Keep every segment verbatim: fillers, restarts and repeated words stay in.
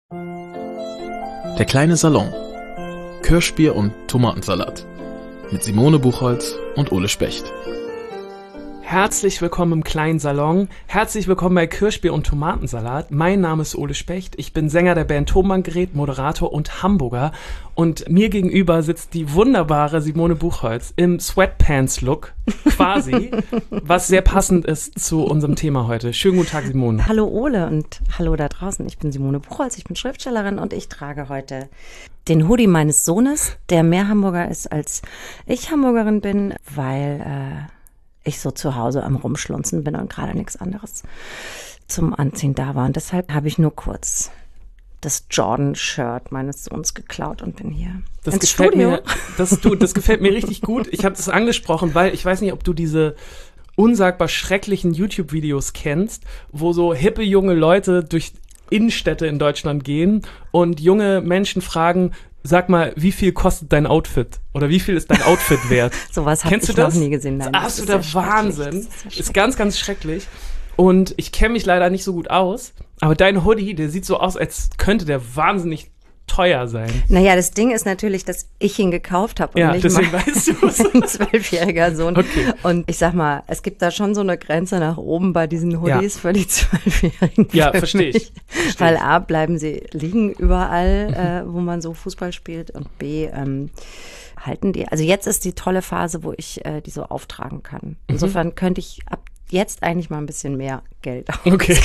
Der kleine Salon. Kirschbier und Tomatensalat. Mit Simone Buchholz und Ole Specht. Herzlich willkommen im kleinen Salon. Herzlich willkommen bei Kirschbier und Tomatensalat. Mein Name ist Ole Specht. Ich bin Sänger der Band Tonbandgerät, Moderator und Hamburger. Und mir gegenüber sitzt die wunderbare Simone Buchholz im Sweatpants-Look, quasi, was sehr passend ist zu unserem Thema heute. Schönen guten Tag, Simone. Hallo Ole und hallo da draußen. Ich bin Simone Buchholz, ich bin Schriftstellerin und ich trage heute den Hoodie meines Sohnes, der mehr Hamburger ist, als ich Hamburgerin bin, weil äh, ich so zu Hause am Rumschlunzen bin und gerade nichts anderes zum Anziehen da war. Und deshalb habe ich nur kurz das Jordan-Shirt meines Sohns geklaut und bin hier das ins gefällt Studio. Mir, das, du, das gefällt mir richtig gut. Ich habe das angesprochen, weil ich weiß nicht, ob du diese unsagbar schrecklichen YouTube-Videos kennst, wo so hippe junge Leute durch Innenstädte in Deutschland gehen und junge Menschen fragen, sag mal, wie viel kostet dein Outfit? Oder wie viel ist dein Outfit wert? Sowas habe ich noch nie gesehen. Nein, das ist absoluter Wahnsinn. Das ist, ist ganz, ganz schrecklich. Und ich kenne mich leider nicht so gut aus, aber dein Hoodie, der sieht so aus, als könnte der wahnsinnig teuer sein. Naja, das Ding ist natürlich, dass ich ihn gekauft habe und ja, nicht deswegen mein weißt du es. zwölfjähriger Sohn. Okay. Und ich sag mal, es gibt da schon so eine Grenze nach oben bei diesen Hoodies ja. für die Zwölfjährigen. Ja, verstehe ich. Versteh Weil ich. A, bleiben sie liegen überall, äh, wo man so Fußball spielt und B, ähm, halten die. Also jetzt ist die tolle Phase, wo ich äh, die so auftragen kann. Insofern mhm. könnte ich ab jetzt eigentlich mal ein bisschen mehr Geld ausgeben. Okay.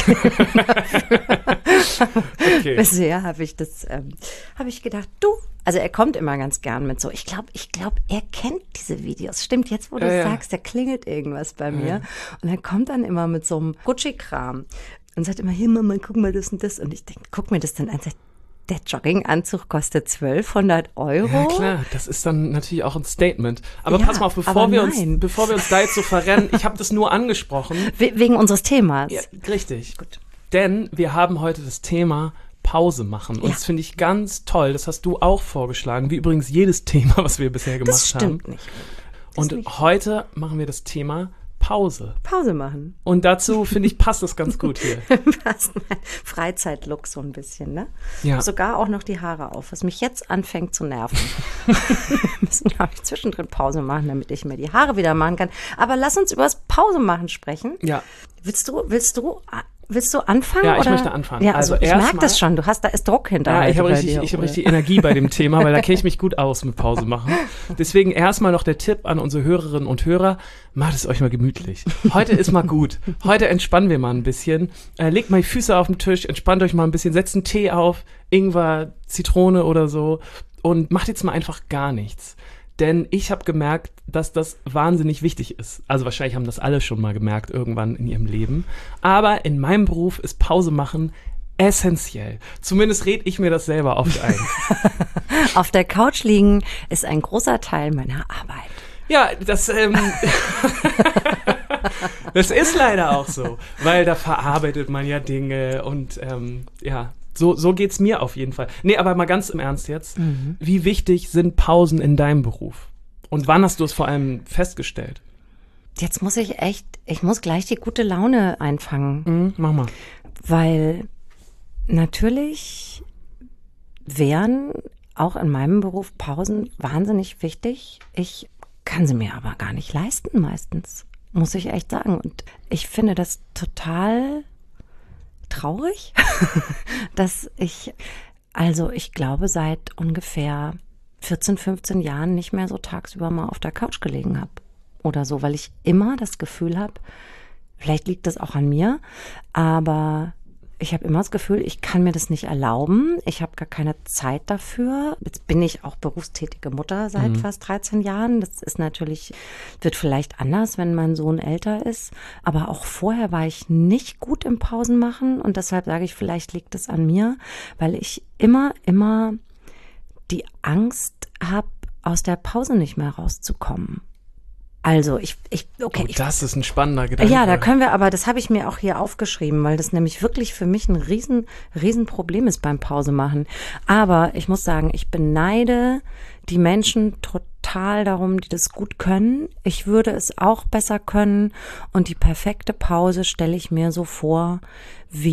okay. Bisher habe ich das, ähm, habe ich gedacht, du, also er kommt immer ganz gern mit so, ich glaube, ich glaube, er kennt diese Videos. Stimmt, jetzt wo du ja, es ja. sagst, da klingelt irgendwas bei mir. Ja. Und er kommt dann immer mit so einem Gucci-Kram und sagt immer, hier Mama, guck mal das und das. Und ich denke, guck mir das dann an, sagt, der Jogginganzug kostet zwölfhundert Euro. Ja klar, das ist dann natürlich auch ein Statement. Aber ja, pass mal auf, bevor wir, uns, nein. bevor wir uns da jetzt so verrennen, ich habe das nur angesprochen. We- wegen unseres Themas. Ja, richtig. Gut. Denn wir haben heute das Thema Pause machen. Und Ja. das finde ich ganz toll. Das hast du auch vorgeschlagen, wie übrigens jedes Thema, was wir bisher gemacht Das stimmt haben. nicht. Das Und nicht. heute machen wir das Thema Pause. Pause machen. Und dazu, finde ich, passt das ganz gut hier. Passt mein Freizeitlook so ein bisschen, ne? Ja. Sogar auch noch die Haare auf, was mich jetzt anfängt zu nerven. Wir müssen, glaube ich, zwischendrin Pause machen, damit ich mir die Haare wieder machen kann. Aber lass uns über das Pause machen sprechen. Ja. Willst du, willst du, willst du anfangen? Ja, ich oder? möchte anfangen. Ja, also, Also ich erst merke das mal- schon. Du hast, da ist Druck hinter. Ja, ich habe bei richtig, dir, ich hab Ole. richtig Energie bei dem Thema, weil da kenne ich mich gut aus mit Pause machen. Deswegen erstmal noch der Tipp an unsere Hörerinnen und Hörer, macht es euch mal gemütlich. Heute ist mal gut. Heute entspannen wir mal ein bisschen. Äh, legt mal die Füße auf den Tisch, entspannt euch mal ein bisschen, setzt einen Tee auf, Ingwer, Zitrone oder so und macht jetzt mal einfach gar nichts. Denn ich habe gemerkt, dass das wahnsinnig wichtig ist. Also wahrscheinlich haben das alle schon mal gemerkt irgendwann in ihrem Leben. Aber in meinem Beruf ist Pause machen essentiell. Zumindest rede ich mir das selber oft ein. Auf der Couch liegen ist ein großer Teil meiner Arbeit. Ja, das, ähm, das ist leider auch so, weil da verarbeitet man ja Dinge und ähm, ja, so, so geht's mir auf jeden Fall. Nee, aber mal ganz im Ernst jetzt, mhm. wie wichtig sind Pausen in deinem Beruf? Und wann hast du es vor allem festgestellt? Jetzt muss ich echt, ich muss gleich die gute Laune einfangen. Mhm, mach mal. Weil natürlich wären auch in meinem Beruf Pausen wahnsinnig wichtig. Ich kann sie mir aber gar nicht leisten meistens, muss ich echt sagen. Und ich finde das total traurig, dass ich, also ich glaube, seit ungefähr vierzehn, fünfzehn Jahren nicht mehr so tagsüber mal auf der Couch gelegen habe oder so, weil ich immer das Gefühl habe, vielleicht liegt das auch an mir, aber ich habe immer das Gefühl, ich kann mir das nicht erlauben. Ich habe gar keine Zeit dafür. Jetzt bin ich auch berufstätige Mutter seit mhm. fast dreizehn Jahren. Das ist natürlich, wird vielleicht anders, wenn mein Sohn älter ist. Aber auch vorher war ich nicht gut im Pausen machen. Und deshalb sage ich, vielleicht liegt es an mir, weil ich immer, immer die Angst habe, aus der Pause nicht mehr rauszukommen. Also ich, ich okay. Oh, das ist ein spannender Gedanke. Ja, da können wir aber, das habe ich mir auch hier aufgeschrieben, weil das nämlich wirklich für mich ein riesen, riesen Problem ist beim Pause machen. Aber ich muss sagen, ich beneide die Menschen total darum, die das gut können. Ich würde es auch besser können und die perfekte Pause stelle ich mir so vor, wie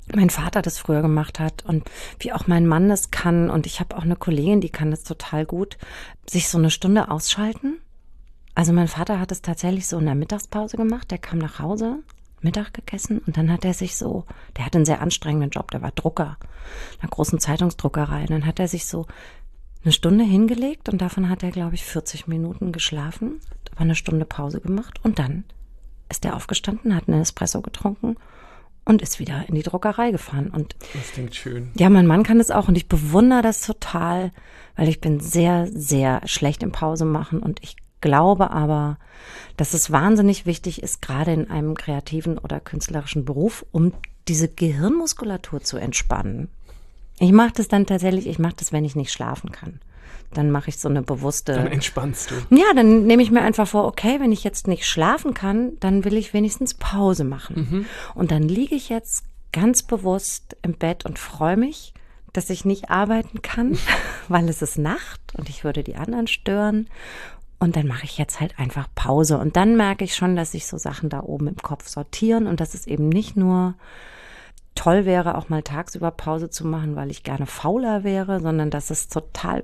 mein Vater das früher gemacht hat und wie auch mein Mann das kann. Und ich habe auch eine Kollegin, die kann das total gut, sich so eine Stunde ausschalten. Also mein Vater hat es tatsächlich so in der Mittagspause gemacht. Der kam nach Hause, Mittag gegessen und dann hat er sich so, der hatte einen sehr anstrengenden Job, der war Drucker, einer großen Zeitungsdruckerei. Und dann hat er sich so eine Stunde hingelegt und davon hat er, glaube ich, vierzig Minuten geschlafen, aber eine Stunde Pause gemacht und dann ist er aufgestanden, hat einen Espresso getrunken und ist wieder in die Druckerei gefahren. Und das klingt schön. Ja, mein Mann kann das auch und ich bewundere das total, weil ich bin sehr, sehr schlecht im Pause machen und ich glaube aber, dass es wahnsinnig wichtig ist, gerade in einem kreativen oder künstlerischen Beruf, um diese Gehirnmuskulatur zu entspannen. Ich mache das dann tatsächlich, ich mache das, wenn ich nicht schlafen kann. Dann mache ich so eine bewusste... Dann entspannst du. Ja, dann nehme ich mir einfach vor, okay, wenn ich jetzt nicht schlafen kann, dann will ich wenigstens Pause machen. Mhm. Und dann liege ich jetzt ganz bewusst im Bett und freue mich, dass ich nicht arbeiten kann, weil es ist Nacht und ich würde die anderen stören. Und dann mache ich jetzt halt einfach Pause. Und dann merke ich schon, dass sich so Sachen da oben im Kopf sortieren und dass es eben nicht nur toll wäre, auch mal tagsüber Pause zu machen, weil ich gerne fauler wäre, sondern dass es total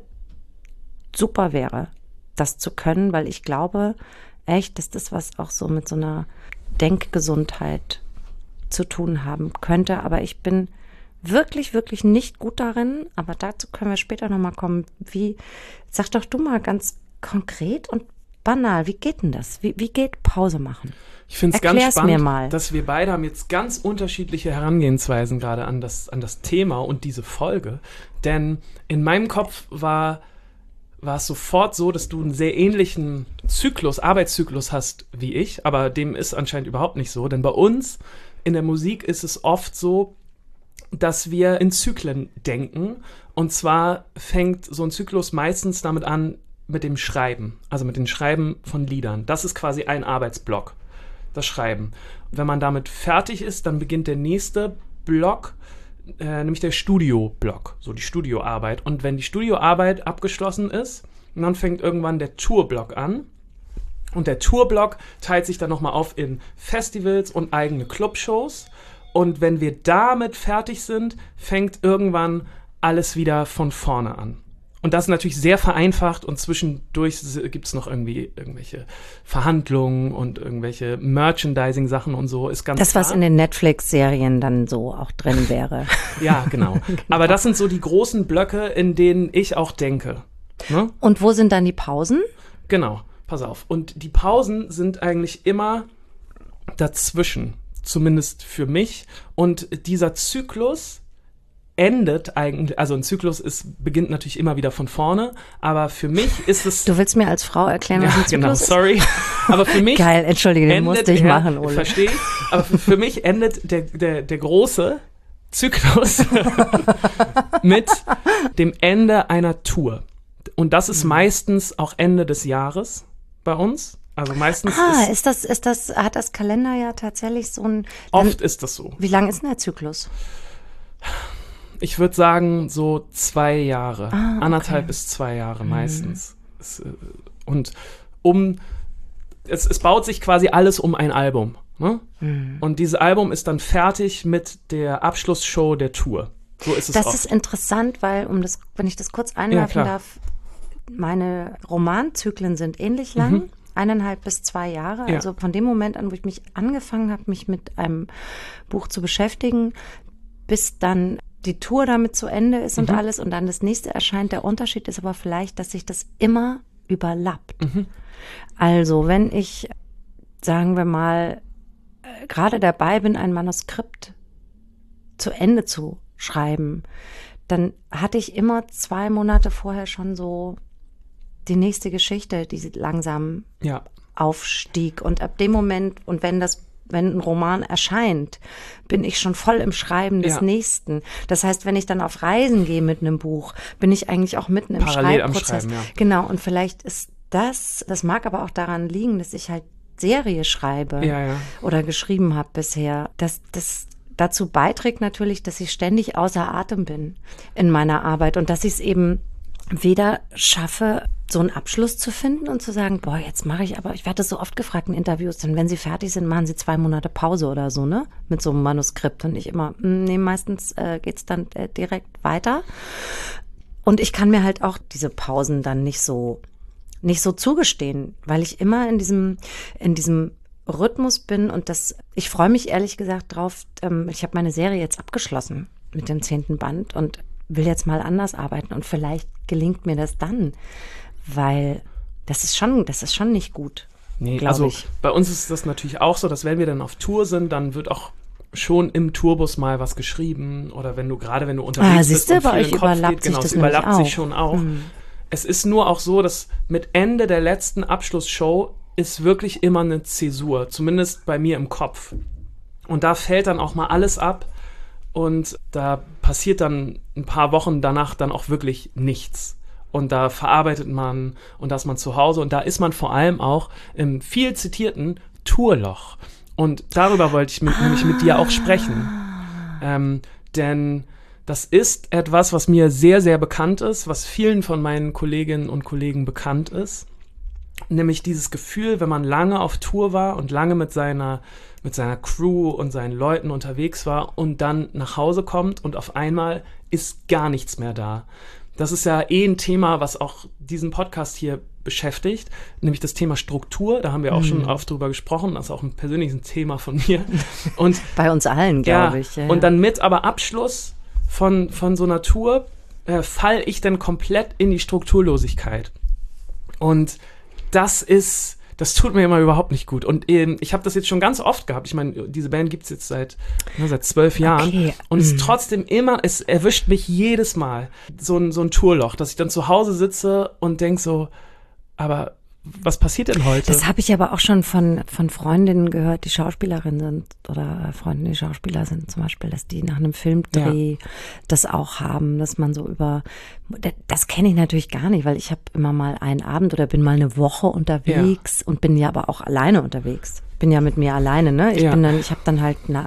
super wäre, das zu können, weil ich glaube echt, dass das was auch so mit so einer Denkgesundheit zu tun haben könnte. Aber ich bin wirklich, wirklich nicht gut darin. Aber dazu können wir später nochmal kommen. Wie, sag doch du mal ganz konkret und banal, wie geht denn das? Wie, wie geht Pause machen? Ich finde es ganz Erklär's spannend, mir mal. dass wir beide haben jetzt ganz unterschiedliche Herangehensweisen gerade an das, an das Thema und diese Folge. Denn in meinem Kopf war, war es sofort so, dass du einen sehr ähnlichen Zyklus, Arbeitszyklus hast wie ich, aber dem ist anscheinend überhaupt nicht so. Denn bei uns in der Musik ist es oft so, dass wir in Zyklen denken. Und zwar fängt so ein Zyklus meistens damit an, mit dem Schreiben, also mit dem Schreiben von Liedern. Das ist quasi ein Arbeitsblock, das Schreiben. Wenn man damit fertig ist, dann beginnt der nächste Block, äh, nämlich der Studioblock, so die Studioarbeit. Und wenn die Studioarbeit abgeschlossen ist, dann fängt irgendwann der Tourblock an. Und der Tourblock teilt sich dann nochmal auf in Festivals und eigene Clubshows. Und wenn wir damit fertig sind, fängt irgendwann alles wieder von vorne an. Und das ist natürlich sehr vereinfacht und zwischendurch gibt es noch irgendwie irgendwelche Verhandlungen und irgendwelche Merchandising-Sachen und so. Ist ganz Das, klar. was in den Netflix-Serien dann so auch drin wäre. Ja, genau. genau. Aber das sind so die großen Blöcke, in denen ich auch denke. Ne? Und wo sind dann die Pausen? Genau, pass auf. Und die Pausen sind eigentlich immer dazwischen, zumindest für mich. Und dieser Zyklus endet eigentlich, also ein Zyklus ist, beginnt natürlich immer wieder von vorne, aber für mich ist es... Du willst mir als Frau erklären, was ja, ein Zyklus genau, ist? sorry. Aber für mich... Geil, entschuldige, den endet, musste ich ja, machen, Ole. Verstehe ich. Aber für, für mich endet der, der, der große Zyklus mit dem Ende einer Tour. Und das ist meistens auch Ende des Jahres bei uns. Also meistens Ah, ist, ist das, ist das, hat das Kalenderjahr tatsächlich so ein... oft dann, ist das so. Wie lang ist denn der Zyklus? Ich würde sagen, so zwei Jahre. Ah, okay. Anderthalb bis zwei Jahre meistens. Mhm. Es, äh, und um es, es baut sich quasi alles um ein Album. Ne? Mhm. Und dieses Album ist dann fertig mit der Abschlussshow der Tour. So ist es Das oft. ist interessant, weil, um das, wenn ich das kurz einwerfen Ja, darf, meine Romanzyklen sind ähnlich lang. Mhm. Eineinhalb bis zwei Jahre. Ja. Also von dem Moment an, wo ich mich angefangen habe, mich mit einem Buch zu beschäftigen, bis dann die Tour damit zu Ende ist und mhm. alles und dann das nächste erscheint. Der Unterschied ist aber vielleicht, dass sich das immer überlappt. Mhm. Also wenn ich, sagen wir mal, äh, gerade dabei bin, ein Manuskript zu Ende zu schreiben, dann hatte ich immer zwei Monate vorher schon so die nächste Geschichte, die langsam ja. aufstieg. Und ab dem Moment, und wenn das wenn ein Roman erscheint, bin ich schon voll im Schreiben des ja. nächsten. Das heißt, wenn ich dann auf Reisen gehe mit einem Buch, bin ich eigentlich auch mitten im Parallel Schreibprozess. am Schreiben, ja. Genau, und vielleicht ist das, das mag aber auch daran liegen, dass ich halt Serie schreibe ja, ja. oder geschrieben habe bisher, dass das dazu beiträgt natürlich, dass ich ständig außer Atem bin in meiner Arbeit und dass ich es eben weder schaffe, so einen Abschluss zu finden und zu sagen, boah, jetzt mache ich aber, ich werde das so oft gefragt in Interviews, dann wenn sie fertig sind, machen sie zwei Monate Pause oder so, ne, mit so einem Manuskript und ich immer, nee, meistens äh, geht's dann äh, direkt weiter und ich kann mir halt auch diese Pausen dann nicht so, nicht so zugestehen, weil ich immer in diesem, in diesem Rhythmus bin und das, ich freue mich ehrlich gesagt drauf, ähm, ich habe meine Serie jetzt abgeschlossen mit dem zehnten Band und will jetzt mal anders arbeiten und vielleicht gelingt mir das dann, weil das ist schon, das ist schon nicht gut. Nee, also ich. Bei uns ist das natürlich auch so, dass wenn wir dann auf Tour sind, dann wird auch schon im Tourbus mal was geschrieben oder wenn du, gerade wenn du unterwegs ah, bist und bei viel euch im Kopf überlappt geht, genau, sich das es überlappt auch. sich schon auch. Hm. Es ist nur auch so, dass mit Ende der letzten Abschlussshow ist wirklich immer eine Zäsur, zumindest bei mir im Kopf. Und da fällt dann auch mal alles ab und da passiert dann ein paar Wochen danach dann auch wirklich nichts. Und da verarbeitet man und da ist man zu Hause und da ist man vor allem auch im viel zitierten Tourloch. Und darüber wollte ich mit, ah. nämlich mit dir auch sprechen. Ähm, denn das ist etwas, was mir sehr, sehr bekannt ist, was vielen von meinen Kolleginnen und Kollegen bekannt ist. Nämlich dieses Gefühl, wenn man lange auf Tour war und lange mit seiner, mit seiner Crew und seinen Leuten unterwegs war und dann nach Hause kommt und auf einmal ist gar nichts mehr da. Das ist ja eh ein Thema, was auch diesen Podcast hier beschäftigt, nämlich das Thema Struktur. Da haben wir auch mhm. schon oft drüber gesprochen. Das ist auch ein persönliches Thema von mir. Und bei uns allen, glaube ja, ich. Ja, und dann mit aber Abschluss von, von so einer Tour äh, falle ich dann komplett in die Strukturlosigkeit. Und das ist, das tut mir immer überhaupt nicht gut. Und ähm, ich habe das jetzt schon ganz oft gehabt. Ich meine, diese Band gibt's jetzt seit, ja, seit zwölf Jahren. Okay. Und mm. es ist trotzdem immer, es erwischt mich jedes Mal so ein, so ein Tourloch, dass ich dann zu Hause sitze und denk so, aber was passiert denn heute? Das habe ich aber auch schon von, von Freundinnen gehört, die Schauspielerinnen sind oder Freunde, die Schauspieler sind zum Beispiel, dass die nach einem Filmdreh ja. das auch haben, dass man so über, das, das kenne ich natürlich gar nicht, weil ich habe immer mal einen Abend oder bin mal eine Woche unterwegs ja. und bin ja aber auch alleine unterwegs. Bin ja mit mir alleine, ne? Ich ja. bin dann, ich habe dann halt na,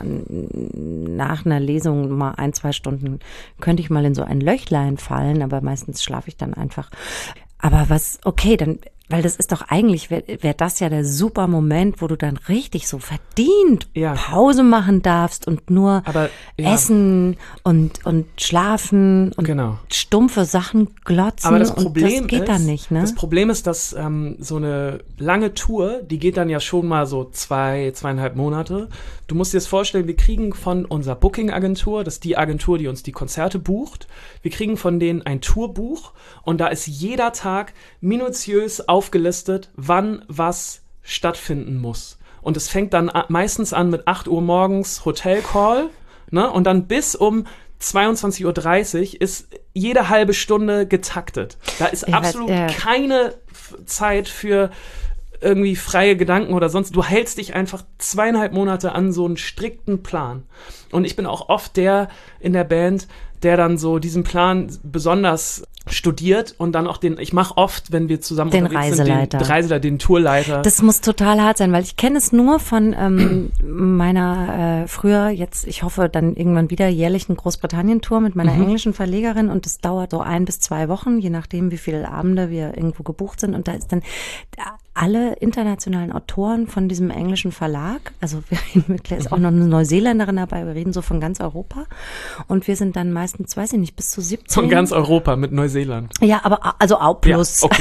nach einer Lesung mal ein, zwei Stunden, könnte ich mal in so ein Löchlein fallen, aber meistens schlafe ich dann einfach. Aber was, okay, dann, weil das ist doch eigentlich, wäre wär das ja der super Moment, wo du dann richtig so verdient ja. Pause machen darfst und nur Aber, ja. essen und, und schlafen und genau. stumpfe Sachen glotzen. Aber das Problem und das geht ist, dann nicht, ne? Das Problem ist, dass ähm, so eine lange Tour, die geht dann ja schon mal so zwei, zweieinhalb Monate. Du musst dir das vorstellen, wir kriegen von unserer Booking-Agentur, das ist die Agentur, die uns die Konzerte bucht, wir kriegen von denen ein Tourbuch und da ist jeder Tag minutiös aufgelistet, wann was stattfinden muss. Und es fängt dann a- meistens an mit acht Uhr morgens Hotelcall, ne? Und dann bis um zweiundzwanzig Uhr dreißig ist jede halbe Stunde getaktet. Da ist Ich absolut weiß, ja. keine F- Zeit für irgendwie freie Gedanken oder sonst. Du hältst dich einfach zweieinhalb Monate an so einen strikten Plan. Und ich bin auch oft der in der Band, der dann so diesen Plan besonders studiert und dann auch den, ich mache oft, wenn wir zusammen Den unterwegs Reiseleiter. sind, den Reiseleiter, den Tourleiter. Das muss total hart sein, weil ich kenne es nur von ähm, meiner äh, früher, jetzt, ich hoffe dann irgendwann wieder jährlichen Großbritannien-Tour mit meiner Mhm. englischen Verlegerin und das dauert so ein bis zwei Wochen, je nachdem, wie viele Abende wir irgendwo gebucht sind und da ist dann alle internationalen Autoren von diesem englischen Verlag, also wir reden mit, ist auch noch eine Neuseeländerin dabei, wir reden so von ganz Europa und wir sind dann meistens, weiß ich nicht, bis zu siebzehn. Von ganz Europa mit Neuseeland. Ja, aber also auch plus. Ja, okay,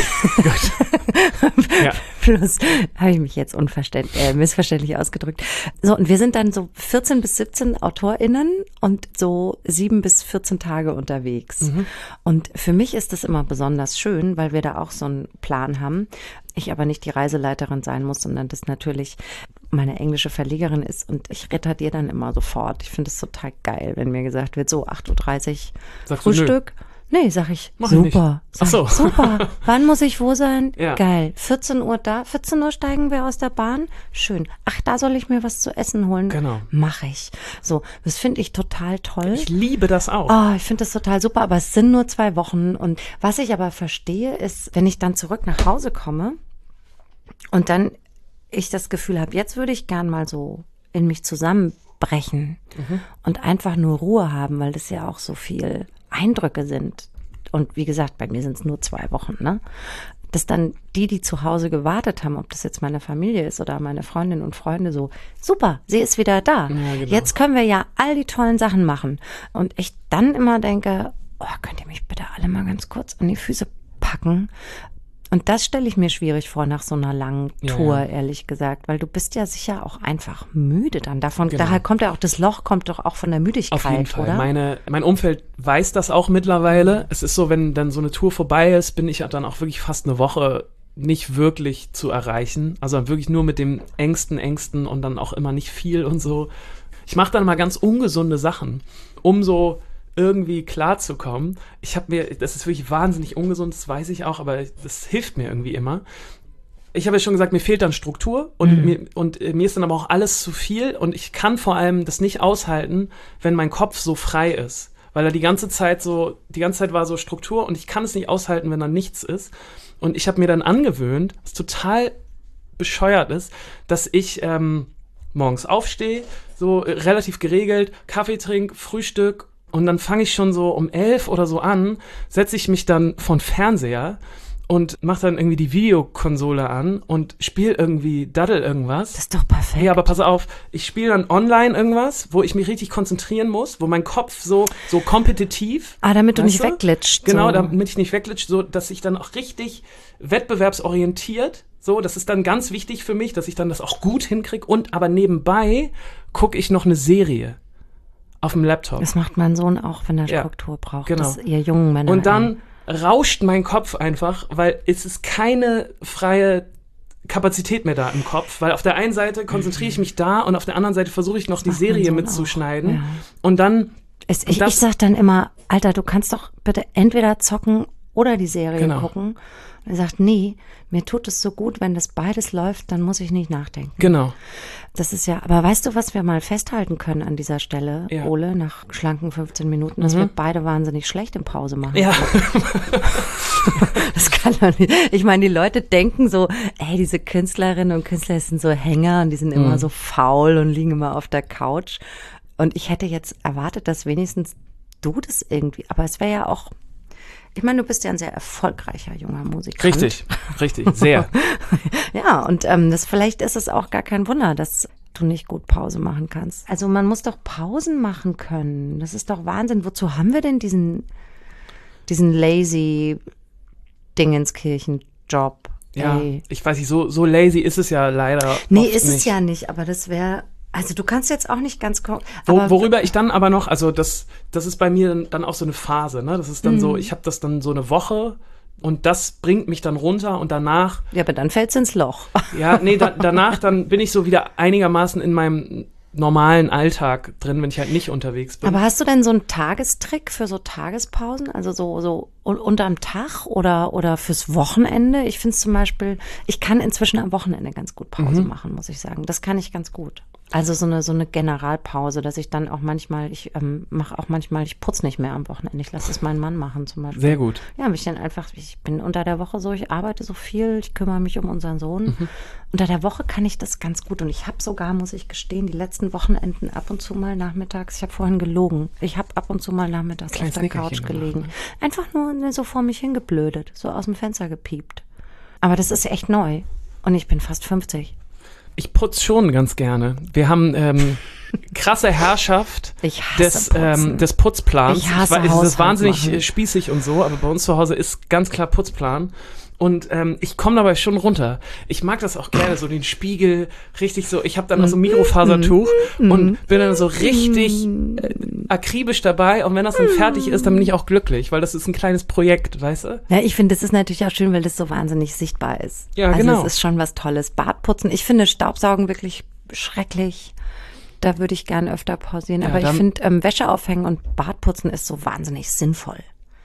gut. Ja. Plus, habe ich mich jetzt unverständlich, äh, missverständlich ausgedrückt. So, und wir sind dann so vierzehn bis siebzehn AutorInnen und so sieben bis vierzehn Tage unterwegs. Mhm. Und für mich ist das immer besonders schön, weil wir da auch so einen Plan haben. Ich aber nicht die Reiseleiterin sein muss, sondern das natürlich meine englische Verlegerin ist und ich retardiere dann immer sofort. Ich finde es total geil, wenn mir gesagt wird, so acht Uhr dreißig Sagst du, Frühstück. Nee, sag ich, Mach ich super. nicht. Ach so. Ich, super. Wann muss ich wo sein? Ja. Geil. vierzehn Uhr da. vierzehn Uhr steigen wir aus der Bahn. Schön. Ach, da soll ich mir was zu essen holen. Genau. Mach ich. So, das finde ich total toll. Ich liebe das auch. Oh, ich finde das total super, aber es sind nur zwei Wochen. Und was ich aber verstehe, ist, wenn ich dann zurück nach Hause komme und dann ich das Gefühl habe, jetzt würde ich gern mal so in mich zusammenbrechen mhm. und einfach nur Ruhe haben, weil das ja auch so viel Eindrücke sind. Und wie gesagt, bei mir sind es nur zwei Wochen, ne? dass dann die, die zu Hause gewartet haben, ob das jetzt meine Familie ist oder meine Freundinnen und Freunde, so, super, sie ist wieder da. Ja, genau. Jetzt können wir ja all die tollen Sachen machen. Und ich dann immer denke, oh, könnt ihr mich bitte alle mal ganz kurz an die Füße packen? Und das stelle ich mir schwierig vor nach so einer langen Tour, ja, ja. ehrlich gesagt, weil du bist ja sicher auch einfach müde dann davon. Genau. Daher kommt ja auch das Loch, kommt doch auch von der Müdigkeit, Auf jeden Fall. oder? Meine, mein Umfeld weiß das auch mittlerweile. Es ist so, wenn dann so eine Tour vorbei ist, bin ich dann auch wirklich fast eine Woche nicht wirklich zu erreichen. Also wirklich nur mit dem engsten, engsten und dann auch immer nicht viel und so. Ich mache dann mal ganz ungesunde Sachen, um so irgendwie klarzukommen. Ich habe mir, das ist wirklich wahnsinnig ungesund, das weiß ich auch, aber das hilft mir irgendwie immer. Ich habe ja schon gesagt, mir fehlt dann Struktur und, Mhm. mir, und äh, mir ist dann aber auch alles zu viel und ich kann vor allem das nicht aushalten, wenn mein Kopf so frei ist, weil er die ganze Zeit so, die ganze Zeit war so Struktur und ich kann es nicht aushalten, wenn da nichts ist. Und ich habe mir dann angewöhnt, was total bescheuert ist, dass ich ähm, morgens aufstehe, so äh, relativ geregelt, Kaffee trinke, Frühstück. Und dann fange ich schon so um elf oder so an, setze ich mich dann vor den Fernseher und mache dann irgendwie die Videokonsole an und spiele irgendwie Daddel irgendwas. Das ist doch perfekt. Hey, aber pass auf, ich spiele dann online irgendwas, wo ich mich richtig konzentrieren muss, wo mein Kopf so so kompetitiv. Ah, damit du weißt nicht du? wegglitscht. Genau, so. damit ich nicht wegglitsche, so dass ich dann auch richtig wettbewerbsorientiert, so, das ist dann ganz wichtig für mich, dass ich dann das auch gut hinkriege und aber nebenbei gucke ich noch eine Serie auf dem Laptop. Das macht mein Sohn auch, wenn er Ja, Struktur braucht. genau. Das ihr jungen Männer. Und dann rauscht mein Kopf einfach, weil es ist keine freie Kapazität mehr da im Kopf, weil auf der einen Seite konzentriere ich mich da und auf der anderen Seite versuche ich noch die macht mein Serie Sohn mitzuschneiden. auch, ja. Und dann Es, und ich, das- ich sag dann immer, Alter, du kannst doch bitte entweder zocken oder die Serie Genau. gucken. Und er sagt, nee, mir tut es so gut, wenn das beides läuft, dann muss ich nicht nachdenken. Genau. Das ist ja, aber weißt du, was wir mal festhalten können an dieser Stelle, Ja. Ole, nach schlanken fünfzehn Minuten, dass Mhm. wir beide wahnsinnig schlecht im Pause machen. Ja. Das kann doch nicht. Ich meine, die Leute denken so, ey, diese Künstlerinnen und Künstler sind so Hänger und die sind immer Mhm. so faul und liegen immer auf der Couch. Und ich hätte jetzt erwartet, dass wenigstens du das irgendwie, aber es wäre ja auch, ich meine, du bist ja ein sehr erfolgreicher junger Musiker. Richtig, richtig, sehr. Ja, und ähm, das vielleicht ist es auch gar kein Wunder, dass du nicht gut Pause machen kannst. Also man muss doch Pausen machen können. Das ist doch Wahnsinn. Wozu haben wir denn diesen, diesen lazy Dingenskirchen-Job? Ja, Ey. ich weiß nicht, so, so lazy ist es ja leider Nee, oft ist es nicht. ja nicht, aber das wäre, also du kannst jetzt auch nicht ganz, ko- Wo, aber worüber ich dann aber noch, also das, das ist bei mir dann, dann auch so eine Phase, ne? Das ist dann Mhm. so, ich habe das dann so eine Woche und das bringt mich dann runter und danach, ja, aber dann fällt's ins Loch. ja, nee, da, danach dann bin ich so wieder einigermaßen in meinem normalen Alltag drin, wenn ich halt nicht unterwegs bin. Aber hast du denn so einen Tagestrick für so Tagespausen? Also so, so un- unterm Tag oder, oder fürs Wochenende? Ich finde es zum Beispiel, ich kann inzwischen am Wochenende ganz gut Pause Mhm. machen, muss ich sagen. Das kann ich ganz gut. Also so eine, so eine Generalpause, dass ich dann auch manchmal, ich ähm, mache auch manchmal, ich putze nicht mehr am Wochenende. Ich lasse es meinen Mann machen zum Beispiel. Sehr gut. Ja, mich dann einfach, ich bin unter der Woche so, ich arbeite so viel, ich kümmere mich um unseren Sohn. Mhm. Unter der Woche kann ich das ganz gut und ich habe sogar, muss ich gestehen, die letzten Wochenenden ab und zu mal nachmittags, ich habe vorhin gelogen, ich habe ab und zu mal nachmittags Kleines auf der Couch Nickerchen gelegen. gemacht, Einfach nur ne, so vor mich hingeblödet, so aus dem Fenster gepiept. Aber das ist echt neu und ich bin fast fünfzig. Ich putze schon ganz gerne. Wir haben ähm, krasse Herrschaft Ich hasse des, Putzen. ähm, des Putzplans. Ich hasse weiß, das ist Haushalt wahnsinnig machen. äh, spießig und so, aber bei uns zu Hause ist ganz klar Putzplan. Und ähm, ich komme dabei schon runter. Ich mag das auch gerne, so den Spiegel, richtig so, ich habe dann noch so ein Mikrofasertuch und bin dann so richtig äh, akribisch dabei. Und wenn das dann fertig ist, dann bin ich auch glücklich, weil das ist ein kleines Projekt, weißt du? Ja, ich finde, das ist natürlich auch schön, weil das so wahnsinnig sichtbar ist. Ja, also genau. es ist schon was Tolles. Bartputzen, ich finde Staubsaugen wirklich schrecklich. Da würde ich gern öfter pausieren. Ja, Aber ich dann- finde, ähm, Wäsche aufhängen und Bartputzen ist so wahnsinnig sinnvoll.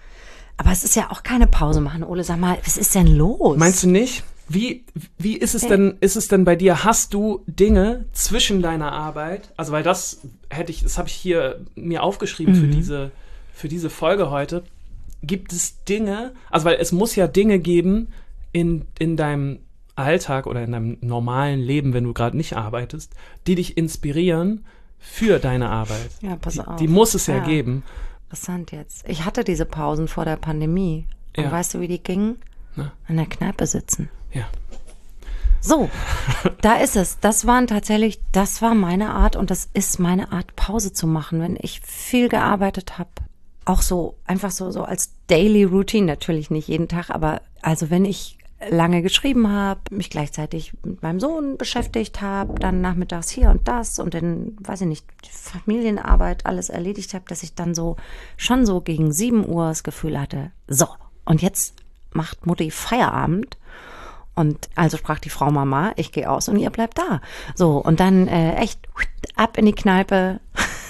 Aber es ist ja auch keine Pause machen. Ole, sag mal, was ist denn los? Meinst du nicht? Wie, wie ist es denn, ist es denn bei dir? Hast du Dinge zwischen deiner Arbeit? Also, weil das hätte ich, das habe ich hier mir aufgeschrieben für diese, für diese Folge heute. Gibt es Dinge, also weil es muss ja Dinge geben in, in deinem Alltag oder in deinem normalen Leben, wenn du gerade nicht arbeitest, die dich inspirieren für deine Arbeit. Ja, pass die, auf. Die muss es ja, Ja. geben. Interessant jetzt. Ich hatte diese Pausen vor der Pandemie. Und Ja. weißt du, wie die gingen? Ne? In der Kneipe sitzen. Ja. So, da ist es. Das waren tatsächlich, das war meine Art und das ist meine Art, Pause zu machen, wenn ich viel gearbeitet habe. Auch so, einfach so, so als Daily Routine, natürlich nicht jeden Tag, aber also wenn ich lange geschrieben habe, mich gleichzeitig mit meinem Sohn beschäftigt habe, dann nachmittags hier und das und dann, weiß ich nicht, Familienarbeit alles erledigt habe, dass ich dann so schon so gegen sieben Uhr das Gefühl hatte, so, und jetzt macht Mutti Feierabend. Und also sprach die Frau Mama, ich gehe aus und ihr bleibt da. So, und dann äh, echt ab in die Kneipe,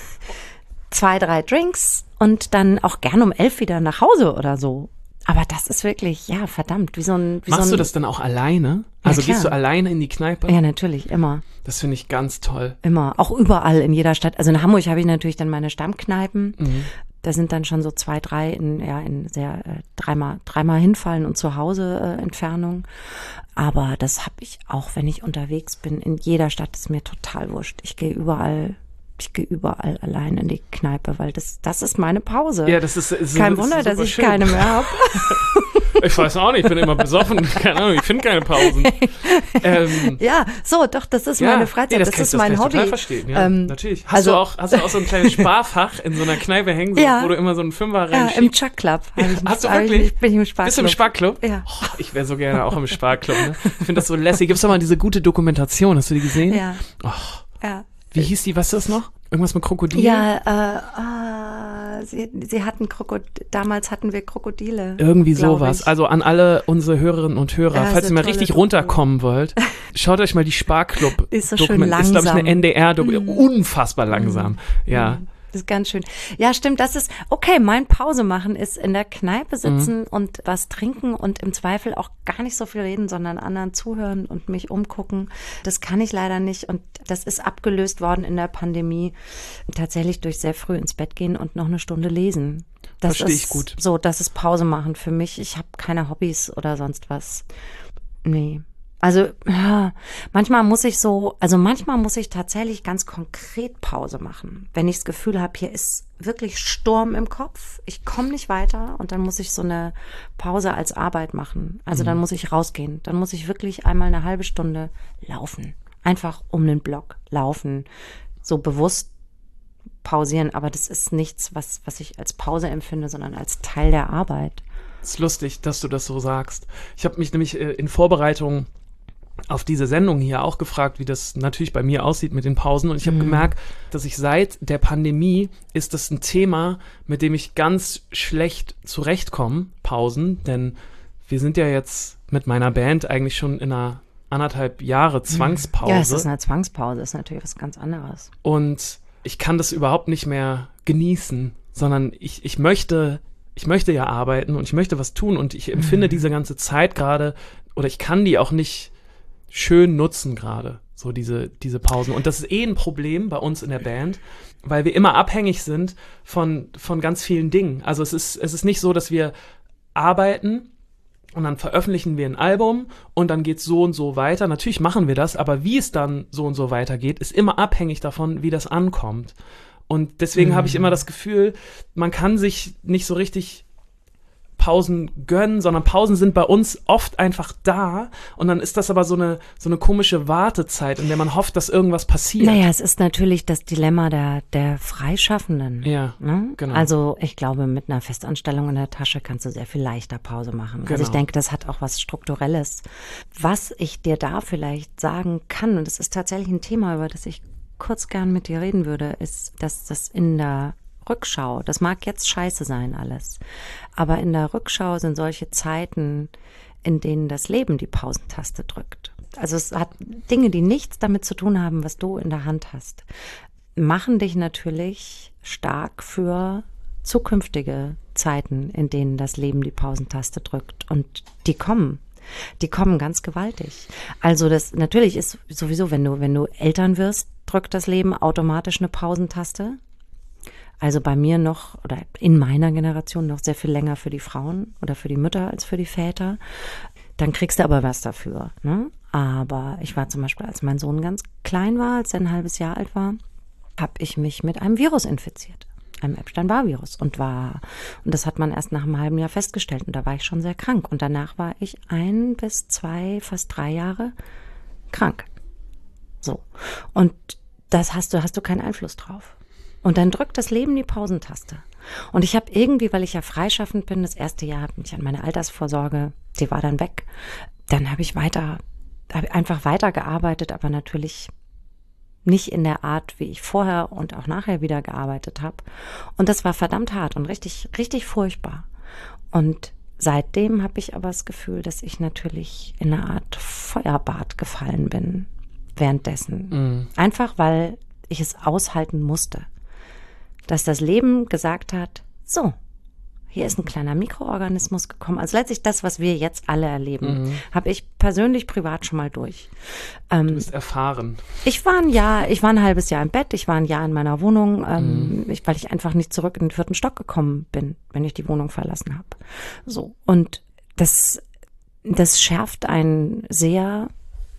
zwei, drei Drinks und dann auch gern um elf wieder nach Hause oder so. Aber das ist wirklich, ja, verdammt, wie so ein... Wie Machst so ein, du das dann auch alleine? Also klar. gehst du alleine in die Kneipe? Ja, natürlich, immer. Das finde ich ganz toll. Immer, auch überall in jeder Stadt. Also in Hamburg habe ich natürlich dann meine Stammkneipen. Mhm. Da sind dann schon so zwei, drei in, ja, in sehr äh, dreimal, dreimal hinfallen und zu Hause äh, Entfernung. Aber das habe ich auch, wenn ich unterwegs bin. In jeder Stadt ist mir total wurscht. Ich gehe überall, ich gehe überall allein in die Kneipe, weil das, das ist meine Pause. Ja, das ist, ist Kein ist Wunder, dass super ich schön. keine mehr habe. Ich weiß auch nicht, ich bin immer besoffen. Keine Ahnung, ich finde keine Pausen. ähm, Ja, so, doch, das ist ja, meine Freizeit, nee, das, das, kann, ist das mein kann ich Hobby. total verstehen, ja, Ähm, natürlich. Hast, also- du auch, hast du auch so ein kleines Sparfach in so einer Kneipe hängen, so, Ja. wo du immer so einen Fünfer Ja, reinschiebst? im Chuck Club. hab ich, Hast du hab ich- wirklich? Bin ich im Sparclub. Bist du im Sparclub? Ja. Oh, ich wäre so gerne auch im Sparclub. Ne? Ich finde das so lässig. Gibt's doch mal diese gute Dokumentation, hast du die gesehen? Ja, Oh, ja. wie hieß die, weißt du das noch? Irgendwas mit Krokodilen? Ja, äh, ah, sie, sie hatten Krokodile, damals hatten wir Krokodile. Irgendwie glaub sowas. ich. Also an alle unsere Hörerinnen und Hörer, Ja, falls ist ihr mal eine richtig tolle runterkommen wollt, schaut euch mal die Sparclub. Ist so schön Dokument- Ist, glaube ich, eine langsam. N D R-Dokumentation. Unfassbar langsam. Ja. Das ist ganz schön. Ja, stimmt, das ist, okay, mein Pause machen ist in der Kneipe sitzen und was trinken und im Zweifel auch gar nicht so viel reden, sondern anderen zuhören und mich umgucken. Das kann ich leider nicht und das ist abgelöst worden in der Pandemie. Tatsächlich durch sehr früh ins Bett gehen und noch eine Stunde lesen. Das Verstehe ist ich gut. So, das ist Pause machen für mich. Ich habe keine Hobbys oder sonst was. Nee. Also ja, manchmal muss ich so, also manchmal muss ich tatsächlich ganz konkret Pause machen, wenn ich das Gefühl habe, hier ist wirklich Sturm im Kopf, ich komme nicht weiter und dann muss ich so eine Pause als Arbeit machen. Also dann muss ich rausgehen, dann muss ich wirklich einmal eine halbe Stunde laufen, einfach um den Block laufen, so bewusst pausieren, aber das ist nichts, was, was ich als Pause empfinde, sondern als Teil der Arbeit. Es ist lustig, dass du das so sagst. Ich habe mich nämlich äh, in Vorbereitung auf diese Sendung hier auch gefragt, wie das natürlich bei mir aussieht mit den Pausen. Und ich habe Mhm. gemerkt, dass ich seit der Pandemie ist das ein Thema, mit dem ich ganz schlecht zurechtkomme, Pausen. Denn wir sind ja jetzt mit meiner Band eigentlich schon in einer anderthalb Jahre Zwangspause. Ja, es ist eine Zwangspause, ist natürlich was ganz anderes. Und ich kann das überhaupt nicht mehr genießen, sondern ich, ich möchte, ich möchte ja arbeiten und ich möchte was tun und ich empfinde diese ganze Zeit gerade, oder ich kann die auch nicht schön nutzen gerade, so diese, diese Pausen. Und das ist eh ein Problem bei uns in der Band, weil wir immer abhängig sind von, von ganz vielen Dingen. Also es ist, es ist nicht so, dass wir arbeiten und dann veröffentlichen wir ein Album und dann geht's so und so weiter. Natürlich machen wir das, aber wie es dann so und so weitergeht, ist immer abhängig davon, wie das ankommt. Und deswegen Mhm. habe ich immer das Gefühl, man kann sich nicht so richtig Pausen gönnen, sondern Pausen sind bei uns oft einfach da und dann ist das aber so eine, so eine komische Wartezeit, in der man hofft, dass irgendwas passiert. Naja, es ist natürlich das Dilemma der, der Freischaffenden. Ja, Ne? genau. Also ich glaube, mit einer Festanstellung in der Tasche kannst du sehr viel leichter Pause machen. Also ich Genau. denke, das hat auch was Strukturelles. Was ich dir da vielleicht sagen kann, und das ist tatsächlich ein Thema, über das ich kurz gern mit dir reden würde, ist, dass das in der Rückschau, das mag jetzt scheiße sein alles, aber in der Rückschau sind solche Zeiten, in denen das Leben die Pausentaste drückt. Also es hat Dinge, die nichts damit zu tun haben, was du in der Hand hast, machen dich natürlich stark für zukünftige Zeiten, in denen das Leben die Pausentaste drückt. Und die kommen. Die kommen ganz gewaltig. Also das natürlich ist sowieso, wenn du, wenn du Eltern wirst, drückt das Leben automatisch eine Pausentaste. Also bei mir noch oder in meiner Generation noch sehr viel länger für die Frauen oder für die Mütter als für die Väter. Dann kriegst du aber was dafür. Ne? Aber ich war zum Beispiel, als mein Sohn ganz klein war, als er ein halbes Jahr alt war, habe ich mich mit einem Virus infiziert. einem Epstein-Barr-Virus und war, und das hat man erst nach einem halben Jahr festgestellt und da war ich schon sehr krank und danach war ich ein bis zwei, fast drei Jahre krank. So. Und das hast du, hast du keinen Einfluss drauf. Und dann drückt das Leben die Pausentaste. Und ich habe irgendwie, weil ich ja freischaffend bin, das erste Jahr habe mich an meine Altersvorsorge, die war dann weg. Dann habe ich weiter, habe einfach weitergearbeitet, aber natürlich nicht in der Art, wie ich vorher und auch nachher wieder gearbeitet habe. Und das war verdammt hart und richtig, richtig furchtbar. Und seitdem habe ich aber das Gefühl, dass ich natürlich in eine Art Feuerbad gefallen bin währenddessen. Mhm. Einfach, weil ich es aushalten musste. Dass das Leben gesagt hat, so, hier ist ein kleiner Mikroorganismus gekommen. Also letztlich das, was wir jetzt alle erleben, mhm. habe ich persönlich privat schon mal durch. Ähm, du bist erfahren. Ich war ein Jahr, ich war ein halbes Jahr im Bett, ich war ein Jahr in meiner Wohnung, ähm, mhm. ich, weil ich einfach nicht zurück in den vierten Stock gekommen bin, wenn ich die Wohnung verlassen habe. So, und das, das schärft einen sehr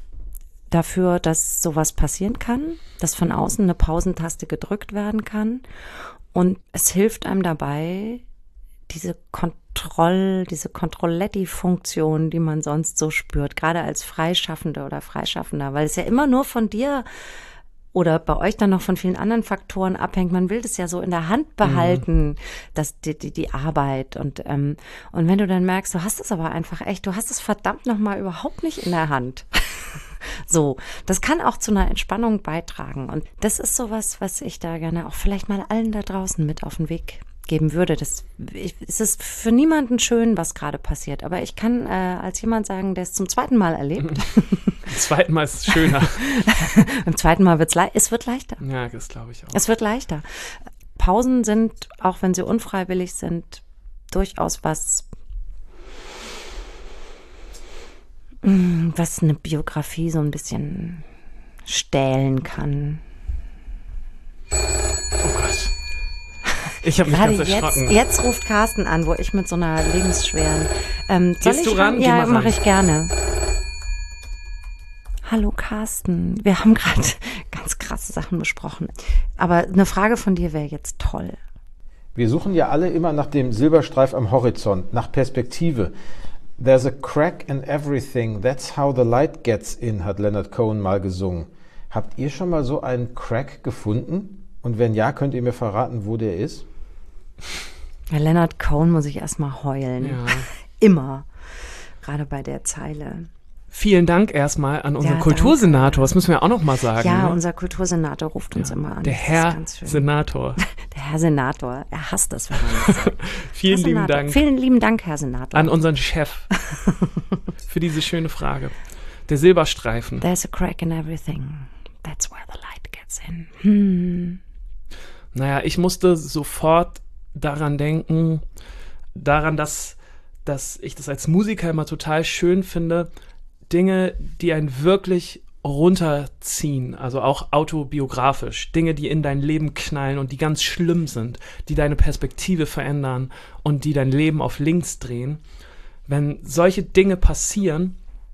dafür, dass sowas passieren kann, dass von außen eine Pausentaste gedrückt werden kann. Und es hilft einem dabei, diese Kontroll, diese Kontrolletti-Funktion, die man sonst so spürt, gerade als Freischaffende oder Freischaffender, weil es ja immer nur von dir oder bei euch dann noch von vielen anderen Faktoren abhängt. Man will das ja so in der Hand behalten, mhm. dass die, die, die Arbeit und, ähm, und wenn du dann merkst, du hast es aber einfach echt, du hast es verdammt nochmal überhaupt nicht in der Hand. So, das kann auch zu einer Entspannung beitragen und das ist sowas, was ich da gerne auch vielleicht mal allen da draußen mit auf den Weg geben würde. Das, ich, es ist für niemanden schön, was gerade passiert, aber ich kann äh, als jemand sagen, der es zum zweiten Mal erlebt. Beim zweiten Mal ist es schöner. Beim zweiten Mal wird es le- es wird leichter. Ja, das glaube ich auch. Es wird leichter. Pausen sind, auch wenn sie unfreiwillig sind, durchaus was, was eine Biografie so ein bisschen stählen kann. Oh Gott. Ich habe mich Warte, ganz erschrocken. Jetzt, jetzt ruft Carsten an, wo ich mit so einer lebensschweren... Ähm, Gehst du ran? Ja, mache ich gerne. Hallo Carsten, wir haben gerade ganz krasse Sachen besprochen. Aber eine Frage von dir wäre jetzt toll. Wir suchen ja alle immer nach dem Silberstreif am Horizont, nach Perspektive. There's a crack in everything, that's how the light gets in, hat Leonard Cohen mal gesungen. Habt ihr schon mal so einen Crack gefunden? Und wenn ja, könnt ihr mir verraten, wo der ist? Bei Leonard Cohen muss ich erstmal heulen. Ja. Immer. Gerade bei der Zeile. Vielen Dank erstmal an unseren ja, Kultursenator, das müssen wir auch noch mal sagen. Ja, ne? Unser Kultursenator ruft uns ja, immer an. Der Herr Senator. Der Herr Senator, er hasst das, wenn man das sagt. Vielen Herr lieben Senator. Dank. Vielen lieben Dank, Herr Senator. An unseren Chef für diese schöne Frage. Der Silberstreifen. There's a crack in everything. That's where the light gets in. Hm. Naja, ich musste sofort daran denken, daran, dass, dass ich das als Musiker immer total schön finde, Dinge, die einen wirklich runterziehen, also auch autobiografisch, Dinge, die in dein Leben knallen und die ganz schlimm sind, die deine Perspektive verändern und die dein Leben auf links drehen. Wenn solche Dinge passieren,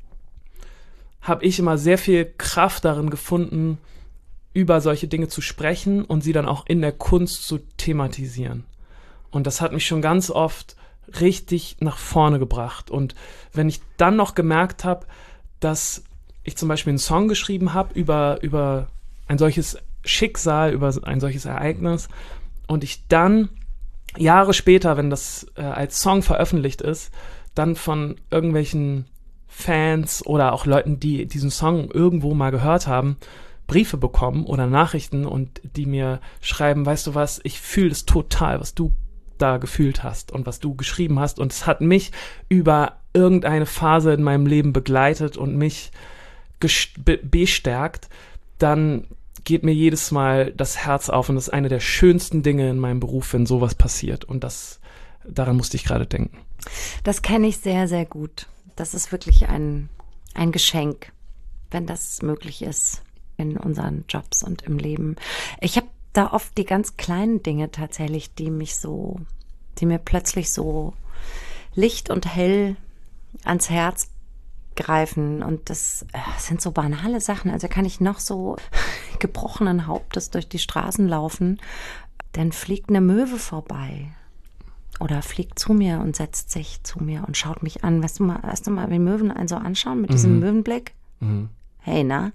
habe ich immer sehr viel Kraft darin gefunden, über solche Dinge zu sprechen und sie dann auch in der Kunst zu thematisieren. Und das hat mich schon ganz oft richtig nach vorne gebracht. Und wenn ich dann noch gemerkt habe, dass ich zum Beispiel einen Song geschrieben habe über, über ein solches Schicksal, über ein solches Ereignis und ich dann Jahre später, wenn das äh, als Song veröffentlicht ist, dann von irgendwelchen Fans oder auch Leuten, die diesen Song irgendwo mal gehört haben, Briefe bekommen oder Nachrichten und die mir schreiben, weißt du was, ich fühle es total, was du da gefühlt hast und was du geschrieben hast und es hat mich über irgendeine Phase in meinem Leben begleitet und mich gest- be- bestärkt, dann geht mir jedes Mal das Herz auf und das ist eine der schönsten Dinge in meinem Beruf, wenn sowas passiert und das, daran musste ich gerade denken. Das kenne ich sehr, sehr gut. Das ist wirklich ein, ein Geschenk, wenn das möglich ist in unseren Jobs und im Leben. Ich habe da oft die ganz kleinen Dinge tatsächlich, die mich so, die mir plötzlich so licht und hell ans Herz greifen und das äh, sind so banale Sachen. Also kann ich noch so gebrochenen Hauptes durch die Straßen laufen, dann fliegt eine Möwe vorbei oder fliegt zu mir und setzt sich zu mir und schaut mich an. Weißt du mal, hast du mal, wie Möwen einen so anschauen mit diesem Mhm. Möwenblick? Mhm. Hey, na?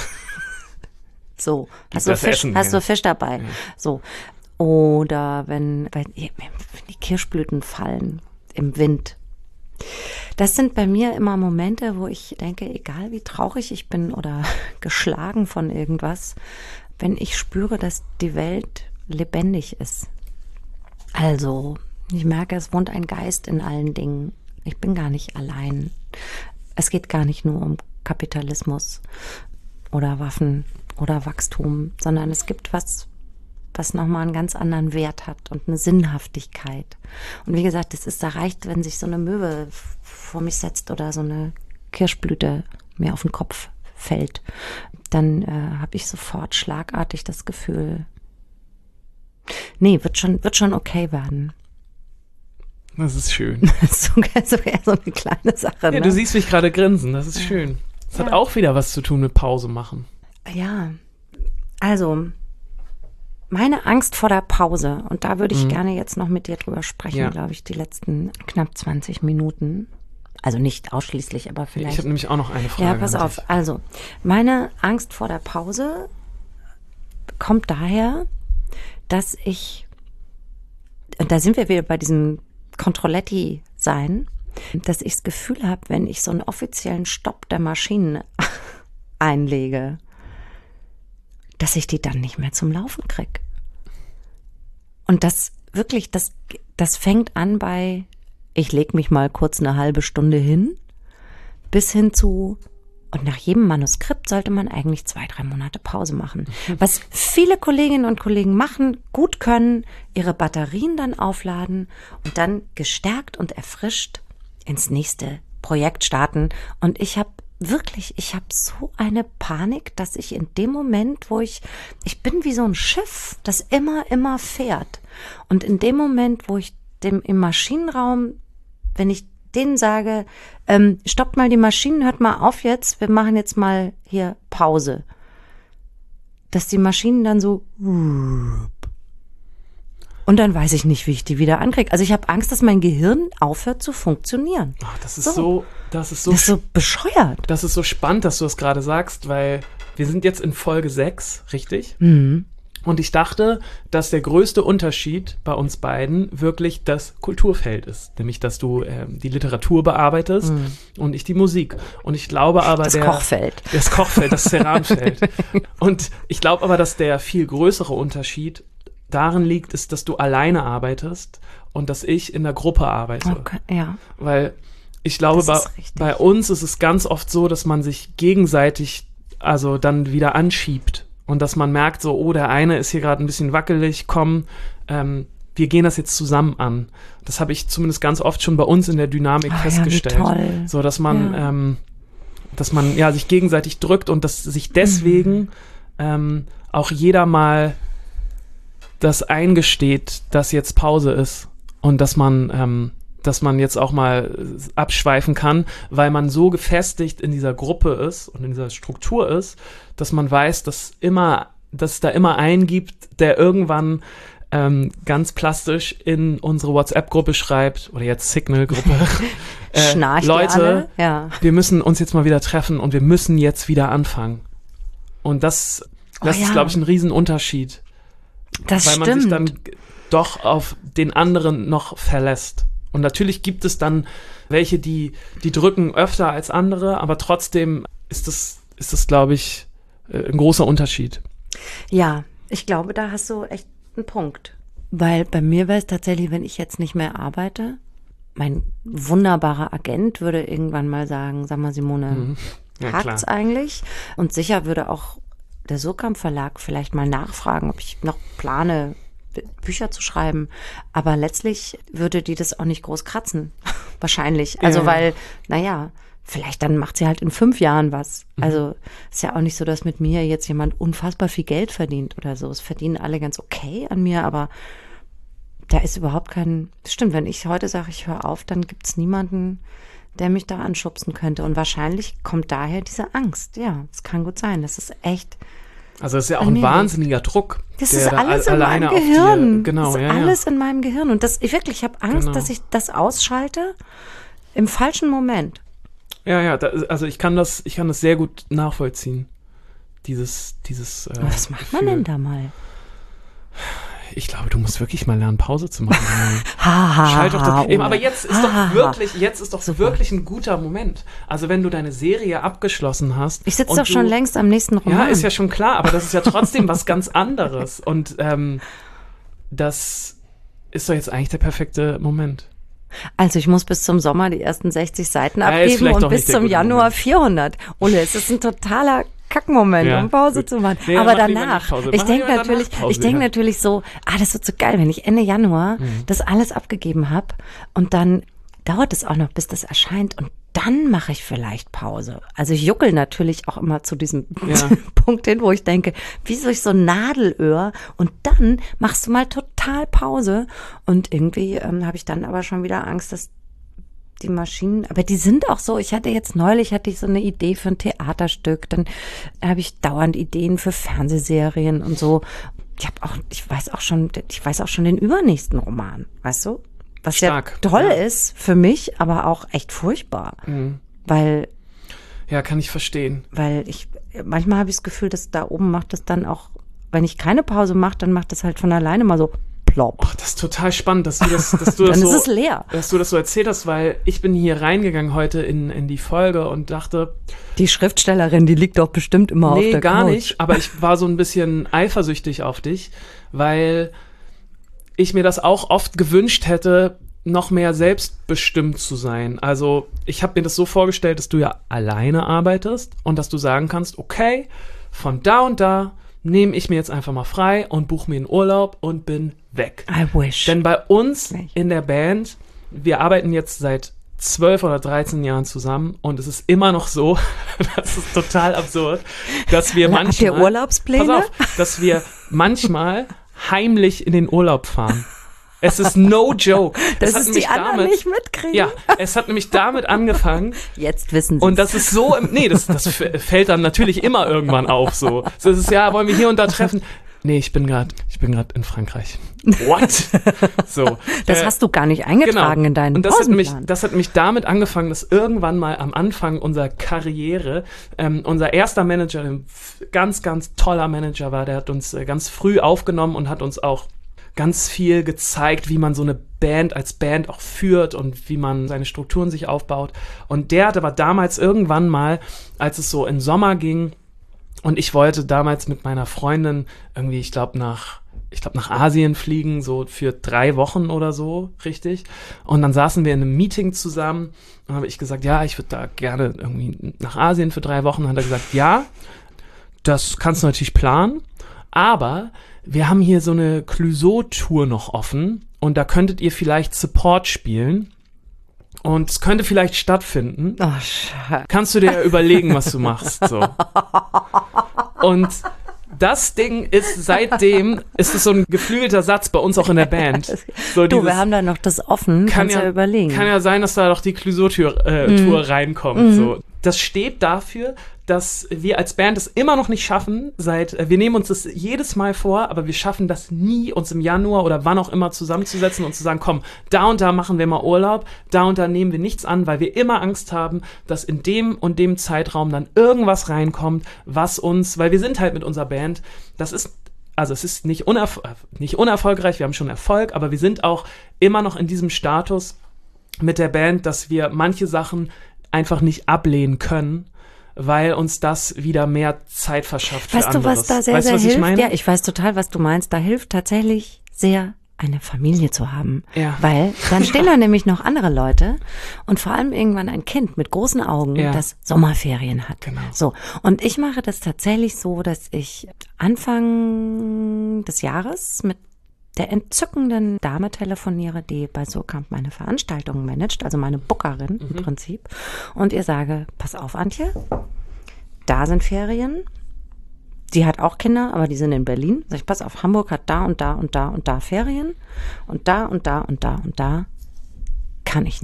So, Gib hast du das Fisch, Essen hast her. du Fisch dabei? Ja. So. Oder wenn, wenn die Kirschblüten fallen im Wind. Das sind bei mir immer Momente, wo ich denke, egal wie traurig ich bin oder geschlagen von irgendwas, wenn ich spüre, dass die Welt lebendig ist. Also, ich merke, es wohnt ein Geist in allen Dingen. Ich bin gar nicht allein. Es geht gar nicht nur um Kapitalismus oder Waffen oder Wachstum, sondern es gibt was, was nochmal einen ganz anderen Wert hat und eine Sinnhaftigkeit. Und wie gesagt, es ist, da reicht, wenn sich so eine Möwe vor mich setzt oder so eine Kirschblüte mir auf den Kopf fällt, dann äh, habe ich sofort schlagartig das Gefühl, nee, wird schon, wird schon okay werden. Das ist schön. Das ist sogar, sogar so eine kleine Sache. Ja, Ne? du siehst mich gerade grinsen, das ist schön. Das hat Ja. auch wieder was zu tun mit Pause machen. Ja, also meine Angst vor der Pause, und da würde ich Mhm. gerne jetzt noch mit dir drüber sprechen, Ja. glaube ich, die letzten knapp zwanzig Minuten. Also nicht ausschließlich, aber Ich vielleicht. habe nämlich auch noch eine Frage. Ja, pass an auf. dich. Also, meine Angst vor der Pause kommt daher, dass ich, und da sind wir wieder bei diesem Controletti-Sein, dass ich das Gefühl habe, wenn ich so einen offiziellen Stopp der Maschinen einlege, dass ich die dann nicht mehr zum Laufen kriege. Und das wirklich, das, das fängt an bei, ich lege mich mal kurz eine halbe Stunde hin, bis hin zu, und nach jedem Manuskript sollte man eigentlich zwei, drei Monate Pause machen. Was viele Kolleginnen und Kollegen machen, gut können, ihre Batterien dann aufladen und dann gestärkt und erfrischt ins nächste Projekt starten. Und ich habe wirklich, ich habe so eine Panik, dass ich in dem Moment, wo ich, ich bin wie so ein Schiff, das immer, immer fährt. Und in dem Moment, wo ich dem im Maschinenraum, wenn ich denen sage, ähm, stoppt mal die Maschinen, hört mal auf jetzt, wir machen jetzt mal hier Pause. Dass die Maschinen dann so und dann weiß ich nicht, wie ich die wieder ankriege. Also ich habe Angst, dass mein Gehirn aufhört zu funktionieren. Ach, das ist So. so, das ist so, Das ist so bescheuert. das ist so spannend, dass du das gerade sagst, weil wir sind jetzt in Folge sechs, richtig? Mhm. Und ich dachte, dass der größte Unterschied bei uns beiden wirklich das Kulturfeld ist. Nämlich, dass du ähm, die Literatur bearbeitest und ich die Musik. Und ich glaube aber, Das der Kochfeld. Das Kochfeld, das Ceranfeld. Und ich glaube aber, dass der viel größere Unterschied darin liegt, ist, dass du alleine arbeitest und dass ich in der Gruppe arbeite. Okay, ja. Weil ich glaube, Das bei, ist richtig. bei uns ist es ganz oft so, dass man sich gegenseitig also dann wieder anschiebt und dass man merkt so, oh, der eine ist hier gerade ein bisschen wackelig, komm, ähm, wir gehen das jetzt zusammen an. Das habe ich zumindest ganz oft schon bei uns in der Dynamik Ah, ja, wie festgestellt. toll. So, dass man, Ja. ähm, dass man ja sich gegenseitig drückt und dass sich deswegen Mhm. ähm, auch jeder mal das eingesteht, dass jetzt Pause ist und dass man, ähm, dass man jetzt auch mal abschweifen kann, weil man so gefestigt in dieser Gruppe ist und in dieser Struktur ist, dass man weiß, dass immer, dass es da immer einen gibt, der irgendwann ähm, ganz plastisch in unsere WhatsApp-Gruppe schreibt oder jetzt Signal-Gruppe. äh, Schnarcht ihr Leute, alle? Ja. wir müssen uns jetzt mal wieder treffen und wir müssen jetzt wieder anfangen. Und das, das Oh ja. ist, glaube ich, ein Riesenunterschied. Das weil stimmt. man sich dann g- doch auf den anderen noch verlässt. Und natürlich gibt es dann welche, die, die drücken öfter als andere, aber trotzdem ist das, ist das, glaube ich, äh, ein großer Unterschied. Ja, ich glaube, da hast du echt einen Punkt. Weil bei mir wäre es tatsächlich, wenn ich jetzt nicht mehr arbeite, mein wunderbarer Agent würde irgendwann mal sagen, sag mal Simone, Mhm. Ja, hakt's klar. eigentlich? Und sicher würde auch der Surkamp Verlag vielleicht mal nachfragen, ob ich noch plane, B- Bücher zu schreiben. Aber letztlich würde die das auch nicht groß kratzen. Wahrscheinlich. Also Ja. weil, naja, vielleicht dann macht sie halt in fünf Jahren was. Mhm. Also ist ja auch nicht so, dass mit mir jetzt jemand unfassbar viel Geld verdient oder so. Es verdienen alle ganz okay an mir, aber da ist überhaupt kein, stimmt, wenn ich heute sage, ich höre auf, dann gibt's niemanden, der mich da anschubsen könnte. Und wahrscheinlich kommt daher diese Angst. Ja, es kann gut sein. Das ist echt. Also das ist ja auch ein wahnsinniger Druck. Das der ist da alles al- in alleine meinem auf Gehirn. Dir, genau, das ist ja, alles ja. in meinem Gehirn. Und das, ich wirklich, ich habe Angst, Genau. dass ich das ausschalte im falschen Moment. Ja, ja, da, also ich kann das, ich kann das sehr gut nachvollziehen. Dieses, dieses. Äh, Aber was macht man Gefühl. denn da mal? Ich glaube, du musst wirklich mal lernen, Pause zu machen. Ha, ha, Schalt doch ha, das, eben, Ole. aber jetzt ist Ha, doch ha, ha. wirklich, jetzt ist doch Super. wirklich ein guter Moment. Also wenn du deine Serie abgeschlossen hast. Ich sitze und doch schon du, längst am nächsten Roman. Ja, ist ja schon klar, aber das ist ja trotzdem was ganz anderes. Und ähm, das ist doch jetzt eigentlich der perfekte Moment. Also ich muss bis zum Sommer die ersten sechzig Seiten Ja, ist abgeben vielleicht und doch bis nicht der zum gute Januar Moment. vierhundert. Ole, es ist ein totaler Kackmoment, Ja, um Pause gut. zu machen. Nee, Aber mach lieber danach, nicht Pause. ich Mach denke lieber danach natürlich, Pause, ich denke ja. natürlich so, ah, das wird so geil, wenn ich Ende Januar Mhm. das alles abgegeben habe und dann dauert es auch noch, bis das erscheint und dann mache ich vielleicht Pause. Also ich juckel natürlich auch immer zu diesem Ja. Punkt hin, wo ich denke, wie durch so ein Nadelöhr und dann machst du mal total Pause und irgendwie ähm, habe ich dann aber schon wieder Angst, dass die Maschinen, aber die sind auch so, ich hatte jetzt neulich, hatte ich so eine Idee für ein Theaterstück, dann habe ich dauernd Ideen für Fernsehserien und so. Ich habe auch, ich weiß auch schon, ich weiß auch schon den übernächsten Roman, weißt du? Was Stark, ja toll ja. ist für mich, aber auch echt furchtbar, Mhm. weil, Ja, kann ich verstehen. weil ich, manchmal habe ich das Gefühl, dass da oben macht es dann auch, wenn ich keine Pause mache, dann macht es halt von alleine mal so plopp. Ach, das ist total spannend, dass du das, dass du das Dann so, ist es leer. dass du das so erzählt hast, weil ich bin hier reingegangen heute in, in die Folge und dachte, Die Schriftstellerin, die liegt doch bestimmt immer auf nee, der gar Couch. nicht, aber ich war so ein bisschen eifersüchtig auf dich, weil ich mir das auch oft gewünscht hätte, noch mehr selbstbestimmt zu sein. Also ich habe mir das so vorgestellt, dass du ja alleine arbeitest und dass du sagen kannst, okay, von da und da nehme ich mir jetzt einfach mal frei und buche mir einen Urlaub und bin weg. I wish. Denn bei uns Nicht. in der Band, wir arbeiten jetzt seit zwölf oder dreizehn Jahren zusammen und es ist immer noch so, das ist total absurd, dass wir Habt manchmal... ihr Urlaubspläne? Pass auf, dass wir manchmal heimlich in den Urlaub fahren. Es ist no joke. Dass Es hat es die nämlich anderen damit, nicht mitkriegen. Ja, es hat nämlich damit angefangen Jetzt wissen sie und das ist so, im, nee, das, das f- fällt dann natürlich immer irgendwann auf so. So ist es, ja, wollen wir hier und da treffen? Nee, ich bin gerade, ich bin gerade in Frankreich. What? So. Das äh, hast du gar nicht eingetragen in deinen Und das hat, nämlich, Pausenplan. das hat nämlich damit angefangen, dass irgendwann mal am Anfang unserer Karriere ähm, unser erster Manager, ein f- ganz, ganz toller Manager war, der hat uns äh, ganz früh aufgenommen und hat uns auch ganz viel gezeigt, wie man so eine Band als Band auch führt und wie man seine Strukturen sich aufbaut. Und der hatte aber damals irgendwann mal, als es so in Sommer ging, und ich wollte damals mit meiner Freundin irgendwie, ich glaube, nach, ich glaube, nach Asien fliegen, so für drei Wochen oder so, richtig. Und dann saßen wir in einem Meeting zusammen und habe ich gesagt, ja, ich würde da gerne irgendwie nach Asien für drei Wochen. Und dann hat er gesagt, ja, das kannst du natürlich planen, aber wir haben hier so eine Clouseau-Tour noch offen und da könntet ihr vielleicht Support spielen und es könnte vielleicht stattfinden. Oh, Scheiße. Kannst du dir überlegen, was du machst, so. Und das Ding ist seitdem, ist es so ein geflügelter Satz bei uns auch in der Band. So Du, dieses, wir haben da noch das offen, kann kannst ja, ja, überlegen. kann ja sein, dass da doch die Clouseau-Tour äh, Mhm. Tour reinkommt, so. Das steht dafür, dass wir als Band es immer noch nicht schaffen, seit, äh, wir nehmen uns das jedes Mal vor, aber wir schaffen das nie, uns im Januar oder wann auch immer zusammenzusetzen und zu sagen, komm, da und da machen wir mal Urlaub, da und da nehmen wir nichts an, weil wir immer Angst haben, dass in dem und dem Zeitraum dann irgendwas reinkommt, was uns, weil wir sind halt mit unserer Band, das ist, also es ist nicht, unerf- nicht unerfolgreich, wir haben schon Erfolg, aber wir sind auch immer noch in diesem Status mit der Band, dass wir manche Sachen einfach nicht ablehnen können, weil uns das wieder mehr Zeit verschafft für Weißt du, anderes. was da sehr, weißt du, sehr was hilft? Ich meine? Ja, ich weiß total, was du meinst. Da hilft tatsächlich sehr, eine Familie zu haben. Ja. Weil dann stehen da nämlich noch andere Leute und vor allem irgendwann ein Kind mit großen Augen, Ja. das Sommerferien hat. Genau. So. Und ich mache das tatsächlich so, dass ich Anfang des Jahres mit der entzückenden Dame telefoniere, die bei Surkamp meine Veranstaltungen managt, also meine Bookerin Mhm. im Prinzip, und ihr sage, pass auf, Antje, da sind Ferien, die hat auch Kinder, aber die sind in Berlin. Sag ich, pass auf, Hamburg hat da und da und da und da Ferien und da und da und da und da kann ich nicht.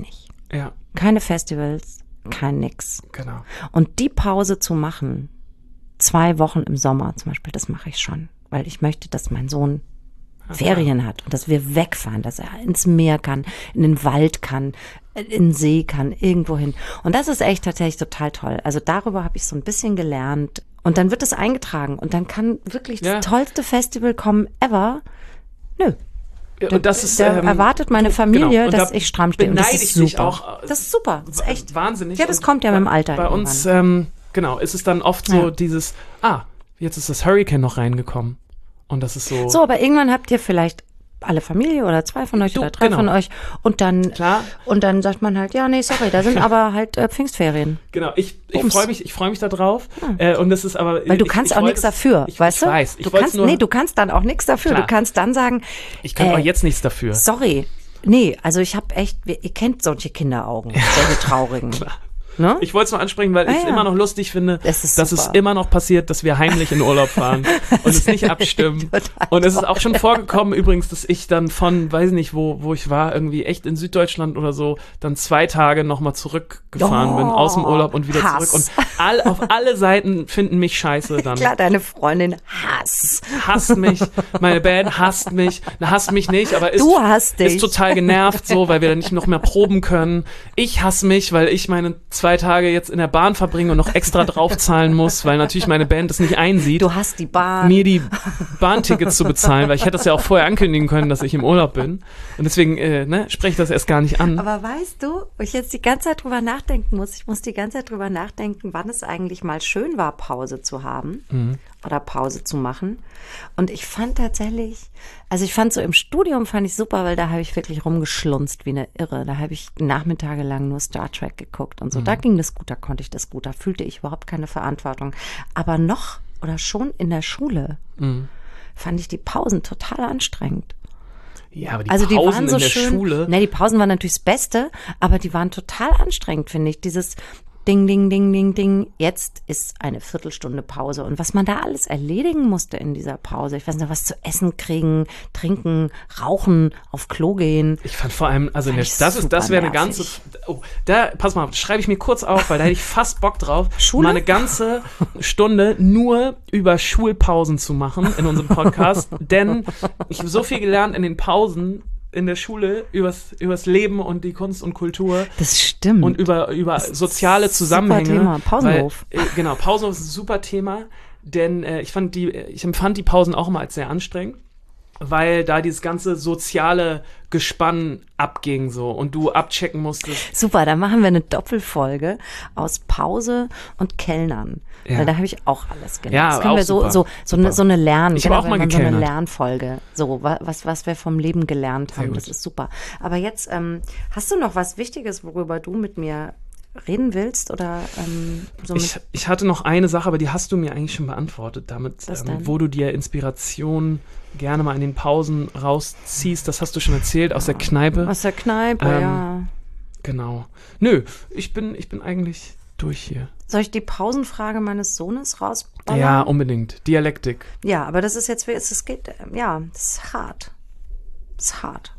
Ja, Keine Festivals, kein nix. genau. Und die Pause zu machen, zwei Wochen im Sommer zum Beispiel, das mache ich schon. Weil ich möchte, dass mein Sohn Ferien hat und dass wir wegfahren, dass er ins Meer kann, in den Wald kann, in den See kann, irgendwo hin. Und das ist echt tatsächlich total toll. Also darüber habe ich so ein bisschen gelernt. Und dann wird es eingetragen und dann kann wirklich Ja. das tollste Festival kommen ever. Nö. Ja, und das ist, Da ähm, erwartet meine Familie, genau. Und dass da ich stramm stehe. Und das beneide ist ich dich super. auch, äh, Das ist super. Das ist echt wahnsinnig. Ja, das Und kommt ja bei, mit dem Alter Bei uns, ähm, genau, ist es dann oft so Ja. dieses, ah, jetzt ist das Hurricane noch reingekommen. Und das ist so, So, aber irgendwann habt ihr vielleicht alle Familie oder zwei von euch Du, oder drei genau. von euch und dann Klar. und dann sagt man halt, ja, nee, sorry, da sind aber halt äh, Pfingstferien. genau, ich, ich Bums. freue mich, ich freue mich da drauf. Äh, und das ist aber, Weil du ich, kannst ich auch wollte nichts es- dafür, ich, weißt ich du? weiß, ich du wollte kannst, nur, nee, du kannst dann auch nichts dafür. Klar. Du kannst dann sagen, ich kann äh, auch jetzt nichts dafür. sorry, nee, also ich habe echt, ihr kennt solche Kinderaugen, solche traurigen. Ne? Ich wollte es nur ansprechen, weil ich es Ah, ja. immer noch lustig finde, Das ist dass es super. immer noch passiert, dass wir heimlich in Urlaub fahren und es nicht abstimmen. Total Und es ist auch schon vorgekommen übrigens, dass ich dann von, weiß nicht, wo, wo ich war, irgendwie echt in Süddeutschland oder so, dann zwei Tage nochmal zurückgefahren Oh, bin aus dem Urlaub und wieder Hass. zurück. Und all, auf alle Seiten finden mich scheiße dann. Klar, deine Freundin Hass. Hasst mich, meine Band hasst mich, na, hasst mich nicht, aber ist, Du hasst dich. ist total genervt so, weil wir dann nicht noch mehr proben können. Ich hasse mich, weil ich meine zwei Tage jetzt in der Bahn verbringe und noch extra draufzahlen muss, weil natürlich meine Band das nicht einsieht, Du hast die Bahn. mir die Bahntickets zu bezahlen, weil ich hätte das ja auch vorher ankündigen können, dass ich im Urlaub bin. Und deswegen äh, ne, spreche ich das erst gar nicht an. Aber weißt du, wo ich jetzt die ganze Zeit drüber nachdenken muss, ich muss die ganze Zeit drüber nachdenken, wann es eigentlich mal schön war, Pause zu haben oder Pause zu machen. Und ich fand tatsächlich, also ich fand so im Studium fand ich super, weil da habe ich wirklich rumgeschlunzt wie eine Irre. Da habe ich Nachmittage lang nur Star Trek geguckt und so. Da ging das gut, da konnte ich das gut, da fühlte ich überhaupt keine Verantwortung. Aber noch oder schon in der Schule fand ich die Pausen total anstrengend. Ja, aber die Also die Pausen waren so in der schön. Schule. Ne, die Pausen waren natürlich das Beste, aber die waren total anstrengend, finde ich. Dieses Ding, Ding, Ding, Ding, Ding. Jetzt ist eine Viertelstunde Pause. Und was man da alles erledigen musste in dieser Pause. Ich weiß nicht, was zu essen kriegen, trinken, rauchen, auf Klo gehen. Ich fand vor allem, also Fand ne, ich das ist, das super wäre eine ganze, nervig. oh, da, pass mal, schreibe ich mir kurz auf, weil da hätte ich fast Bock drauf, Schule? mal eine ganze Stunde nur über Schulpausen zu machen in unserem Podcast, denn ich habe so viel gelernt in den Pausen in der Schule übers, übers Leben und die Kunst und Kultur. Das stimmt. Und über, über soziale Zusammenhänge. super Thema. Pausenhof. Weil, äh, genau, Pausenhof ist ein super Thema, denn äh, ich fand die, ich empfand die Pausen auch immer als sehr anstrengend, weil da dieses ganze soziale Gespann abging so und du abchecken musstest. Super, da machen wir eine Doppelfolge aus Pause und Kellnern. Ja. Weil da habe ich auch alles gelernt. Ja, das können auch wir so, super. so, so, Super. eine, so eine Lernen. Ich habe auch wenn mal man so eine gekellnert. Lernfolge. So, wa- was, was wir vom Leben gelernt haben. gut. Das ist super. Aber jetzt, ähm, hast du noch was Wichtiges, worüber du mit mir reden willst? Oder ähm, so mit Ich, ich hatte noch eine Sache, aber die hast du mir eigentlich schon beantwortet, damit, Was ähm, denn? wo du dir Inspiration gerne mal in den Pausen rausziehst. Das hast du schon erzählt aus der Kneipe. aus der Kneipe, Ähm, ja. Genau. Nö, ich bin, ich bin eigentlich durch hier. Soll ich die Pausenfrage meines Sohnes rausballern? Ja, unbedingt. Dialektik. Ja, aber das ist jetzt, es es geht, ähm, ja, das ist hart. Das ist hart.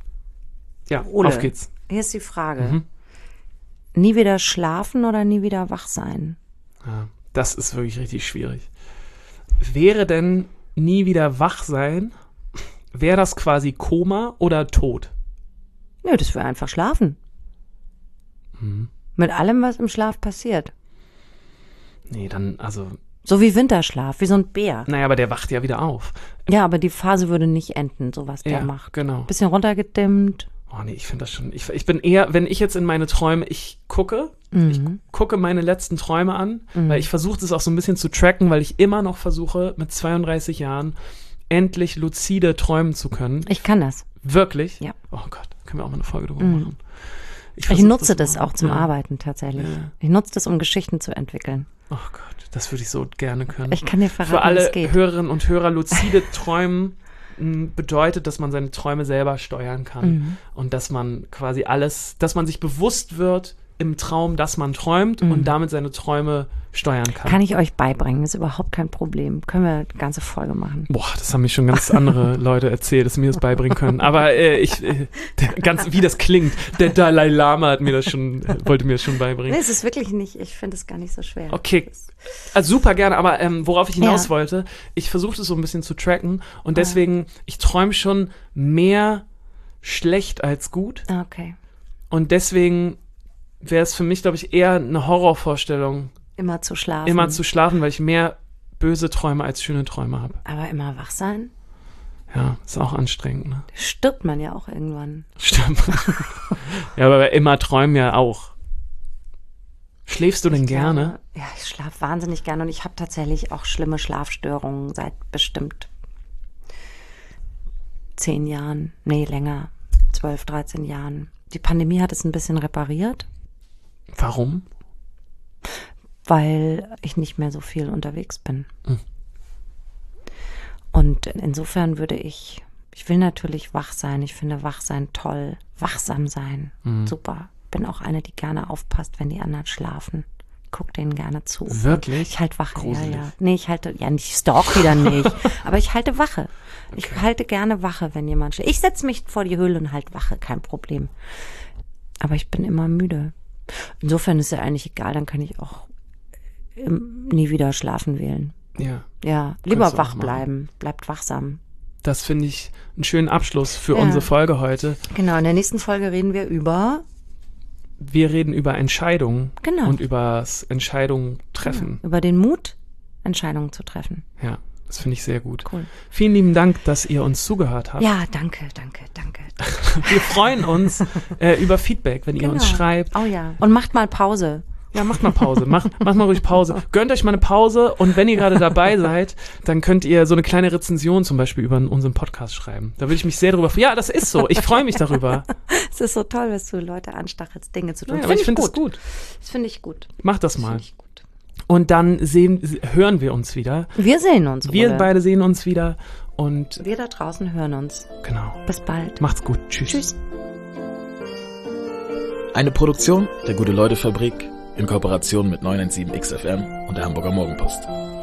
Ja, Ole, auf geht's. Hier ist die Frage. Mhm. Nie wieder schlafen oder nie wieder wach sein? Ja, das ist wirklich richtig schwierig. Wäre denn nie wieder wach sein, wäre das quasi Koma oder Tod? Nö, das wäre einfach schlafen. Mhm. Mit allem, was im Schlaf passiert. Nee, dann, also, So wie Winterschlaf, wie so ein Bär. naja, aber der wacht ja wieder auf. Ja, aber die Phase würde nicht enden, so was der Ja, macht. genau. Bisschen runtergedimmt. Oh nee, ich finde das schon, ich, ich bin eher, wenn ich jetzt in meine Träume, ich gucke, ich gucke meine letzten Träume an, weil ich versuche das auch so ein bisschen zu tracken, weil ich immer noch versuche, mit zweiunddreißig Jahren endlich lucide träumen zu können. Ich kann das. Wirklich? Ja. Oh Gott, können wir auch mal eine Folge drüber Mhm. machen. Ich versuch nutze das, mal. auch zum Ja. Arbeiten tatsächlich. Ja. Ich nutze das, um Geschichten zu entwickeln. Oh Gott, das würde ich so gerne können. Ich kann dir verraten, Für alle wie es geht. Hörerinnen und Hörer, lucide Träumen m, bedeutet, dass man seine Träume selber steuern kann Mhm. und dass man quasi alles, dass man sich bewusst wird, im Traum, dass man träumt Mhm. und damit seine Träume steuern kann. Kann ich euch beibringen, ist überhaupt kein Problem. Können wir eine ganze Folge machen. Boah, das haben mir schon ganz andere Leute erzählt, dass sie mir das beibringen können. Aber äh, ich, äh, der, ganz wie das klingt, der Dalai Lama hat mir das schon, äh, wollte mir das schon Nee, beibringen. es ist wirklich nicht, ich finde es gar nicht so schwer. Okay, also super gerne, aber ähm, worauf ich hinaus Ja. wollte, ich versuche das so ein bisschen zu tracken und deswegen, ich träume schon mehr schlecht als gut Okay. und deswegen wäre es für mich, glaube ich, eher eine Horrorvorstellung, Immer zu schlafen. immer zu schlafen, weil ich mehr böse Träume als schöne Träume habe. Aber immer wach sein? Ja, ist auch anstrengend, ne? Stirbt man ja auch irgendwann. Stimmt. Ja, aber immer träumen ja auch. Schläfst du denn Ich gerne? glaube, ja, ich schlafe wahnsinnig gerne und ich habe tatsächlich auch schlimme Schlafstörungen seit bestimmt zehn Jahren. Nee, länger. zwölf, dreizehn Jahren. Die Pandemie hat es ein bisschen repariert, Warum? weil ich nicht mehr so viel unterwegs bin. Mhm. Und insofern würde ich, ich will natürlich wach sein. Ich finde wach sein toll. Wachsam sein. Mhm. Super. Bin auch eine, die gerne aufpasst, wenn die anderen schlafen. Guck denen gerne zu. Wirklich? Ich halte Wache, Gruselig. ja, ja. Nee, ich halte, ja, ich stalk wieder nicht. Aber ich halte Wache. Ich halte gerne Wache, wenn jemand schläft. Ich setze mich vor die Höhle und halte Wache, kein Problem. Aber ich bin immer müde. Insofern ist ja eigentlich egal, dann kann ich auch ähm, nie wieder schlafen wählen. Ja. Ja, lieber Kannst du auch wach machen. bleiben. Bleibt wachsam. Das finde ich einen schönen Abschluss für Ja. unsere Folge heute. Genau, in der nächsten Folge reden wir über Wir reden über Entscheidungen Genau. und über das Entscheidungen treffen. über den Mut, Entscheidungen zu treffen. Ja, das finde ich sehr gut. Cool. Vielen lieben Dank, dass ihr uns zugehört habt. Ja, danke, danke, danke. Wir freuen uns äh, über Feedback, wenn ihr uns Genau. schreibt. Oh ja. Und macht mal Pause. Ja, macht mal Pause. Macht, macht mal ruhig Pause. Gönnt euch mal eine Pause und wenn ihr gerade dabei seid, dann könnt ihr so eine kleine Rezension zum Beispiel über unseren Podcast schreiben. Da würde ich mich sehr drüber freuen. Ja, das ist so. Ich freue mich darüber. Es ist so toll, dass du Leute anstachelst, Dinge zu tun. Ja, Das aber ich find finde es gut. Das finde ich gut. Macht das Das mal. finde ich gut. Und dann sehen, hören wir uns wieder. Wir sehen uns. Wir Ole. beide sehen uns wieder und Wir da draußen hören uns. genau. Bis bald. Macht's gut. Tschüss. Tschüss. Eine Produktion der Gute-Leute-Fabrik in Kooperation mit neun eins sieben X F M und der Hamburger Morgenpost.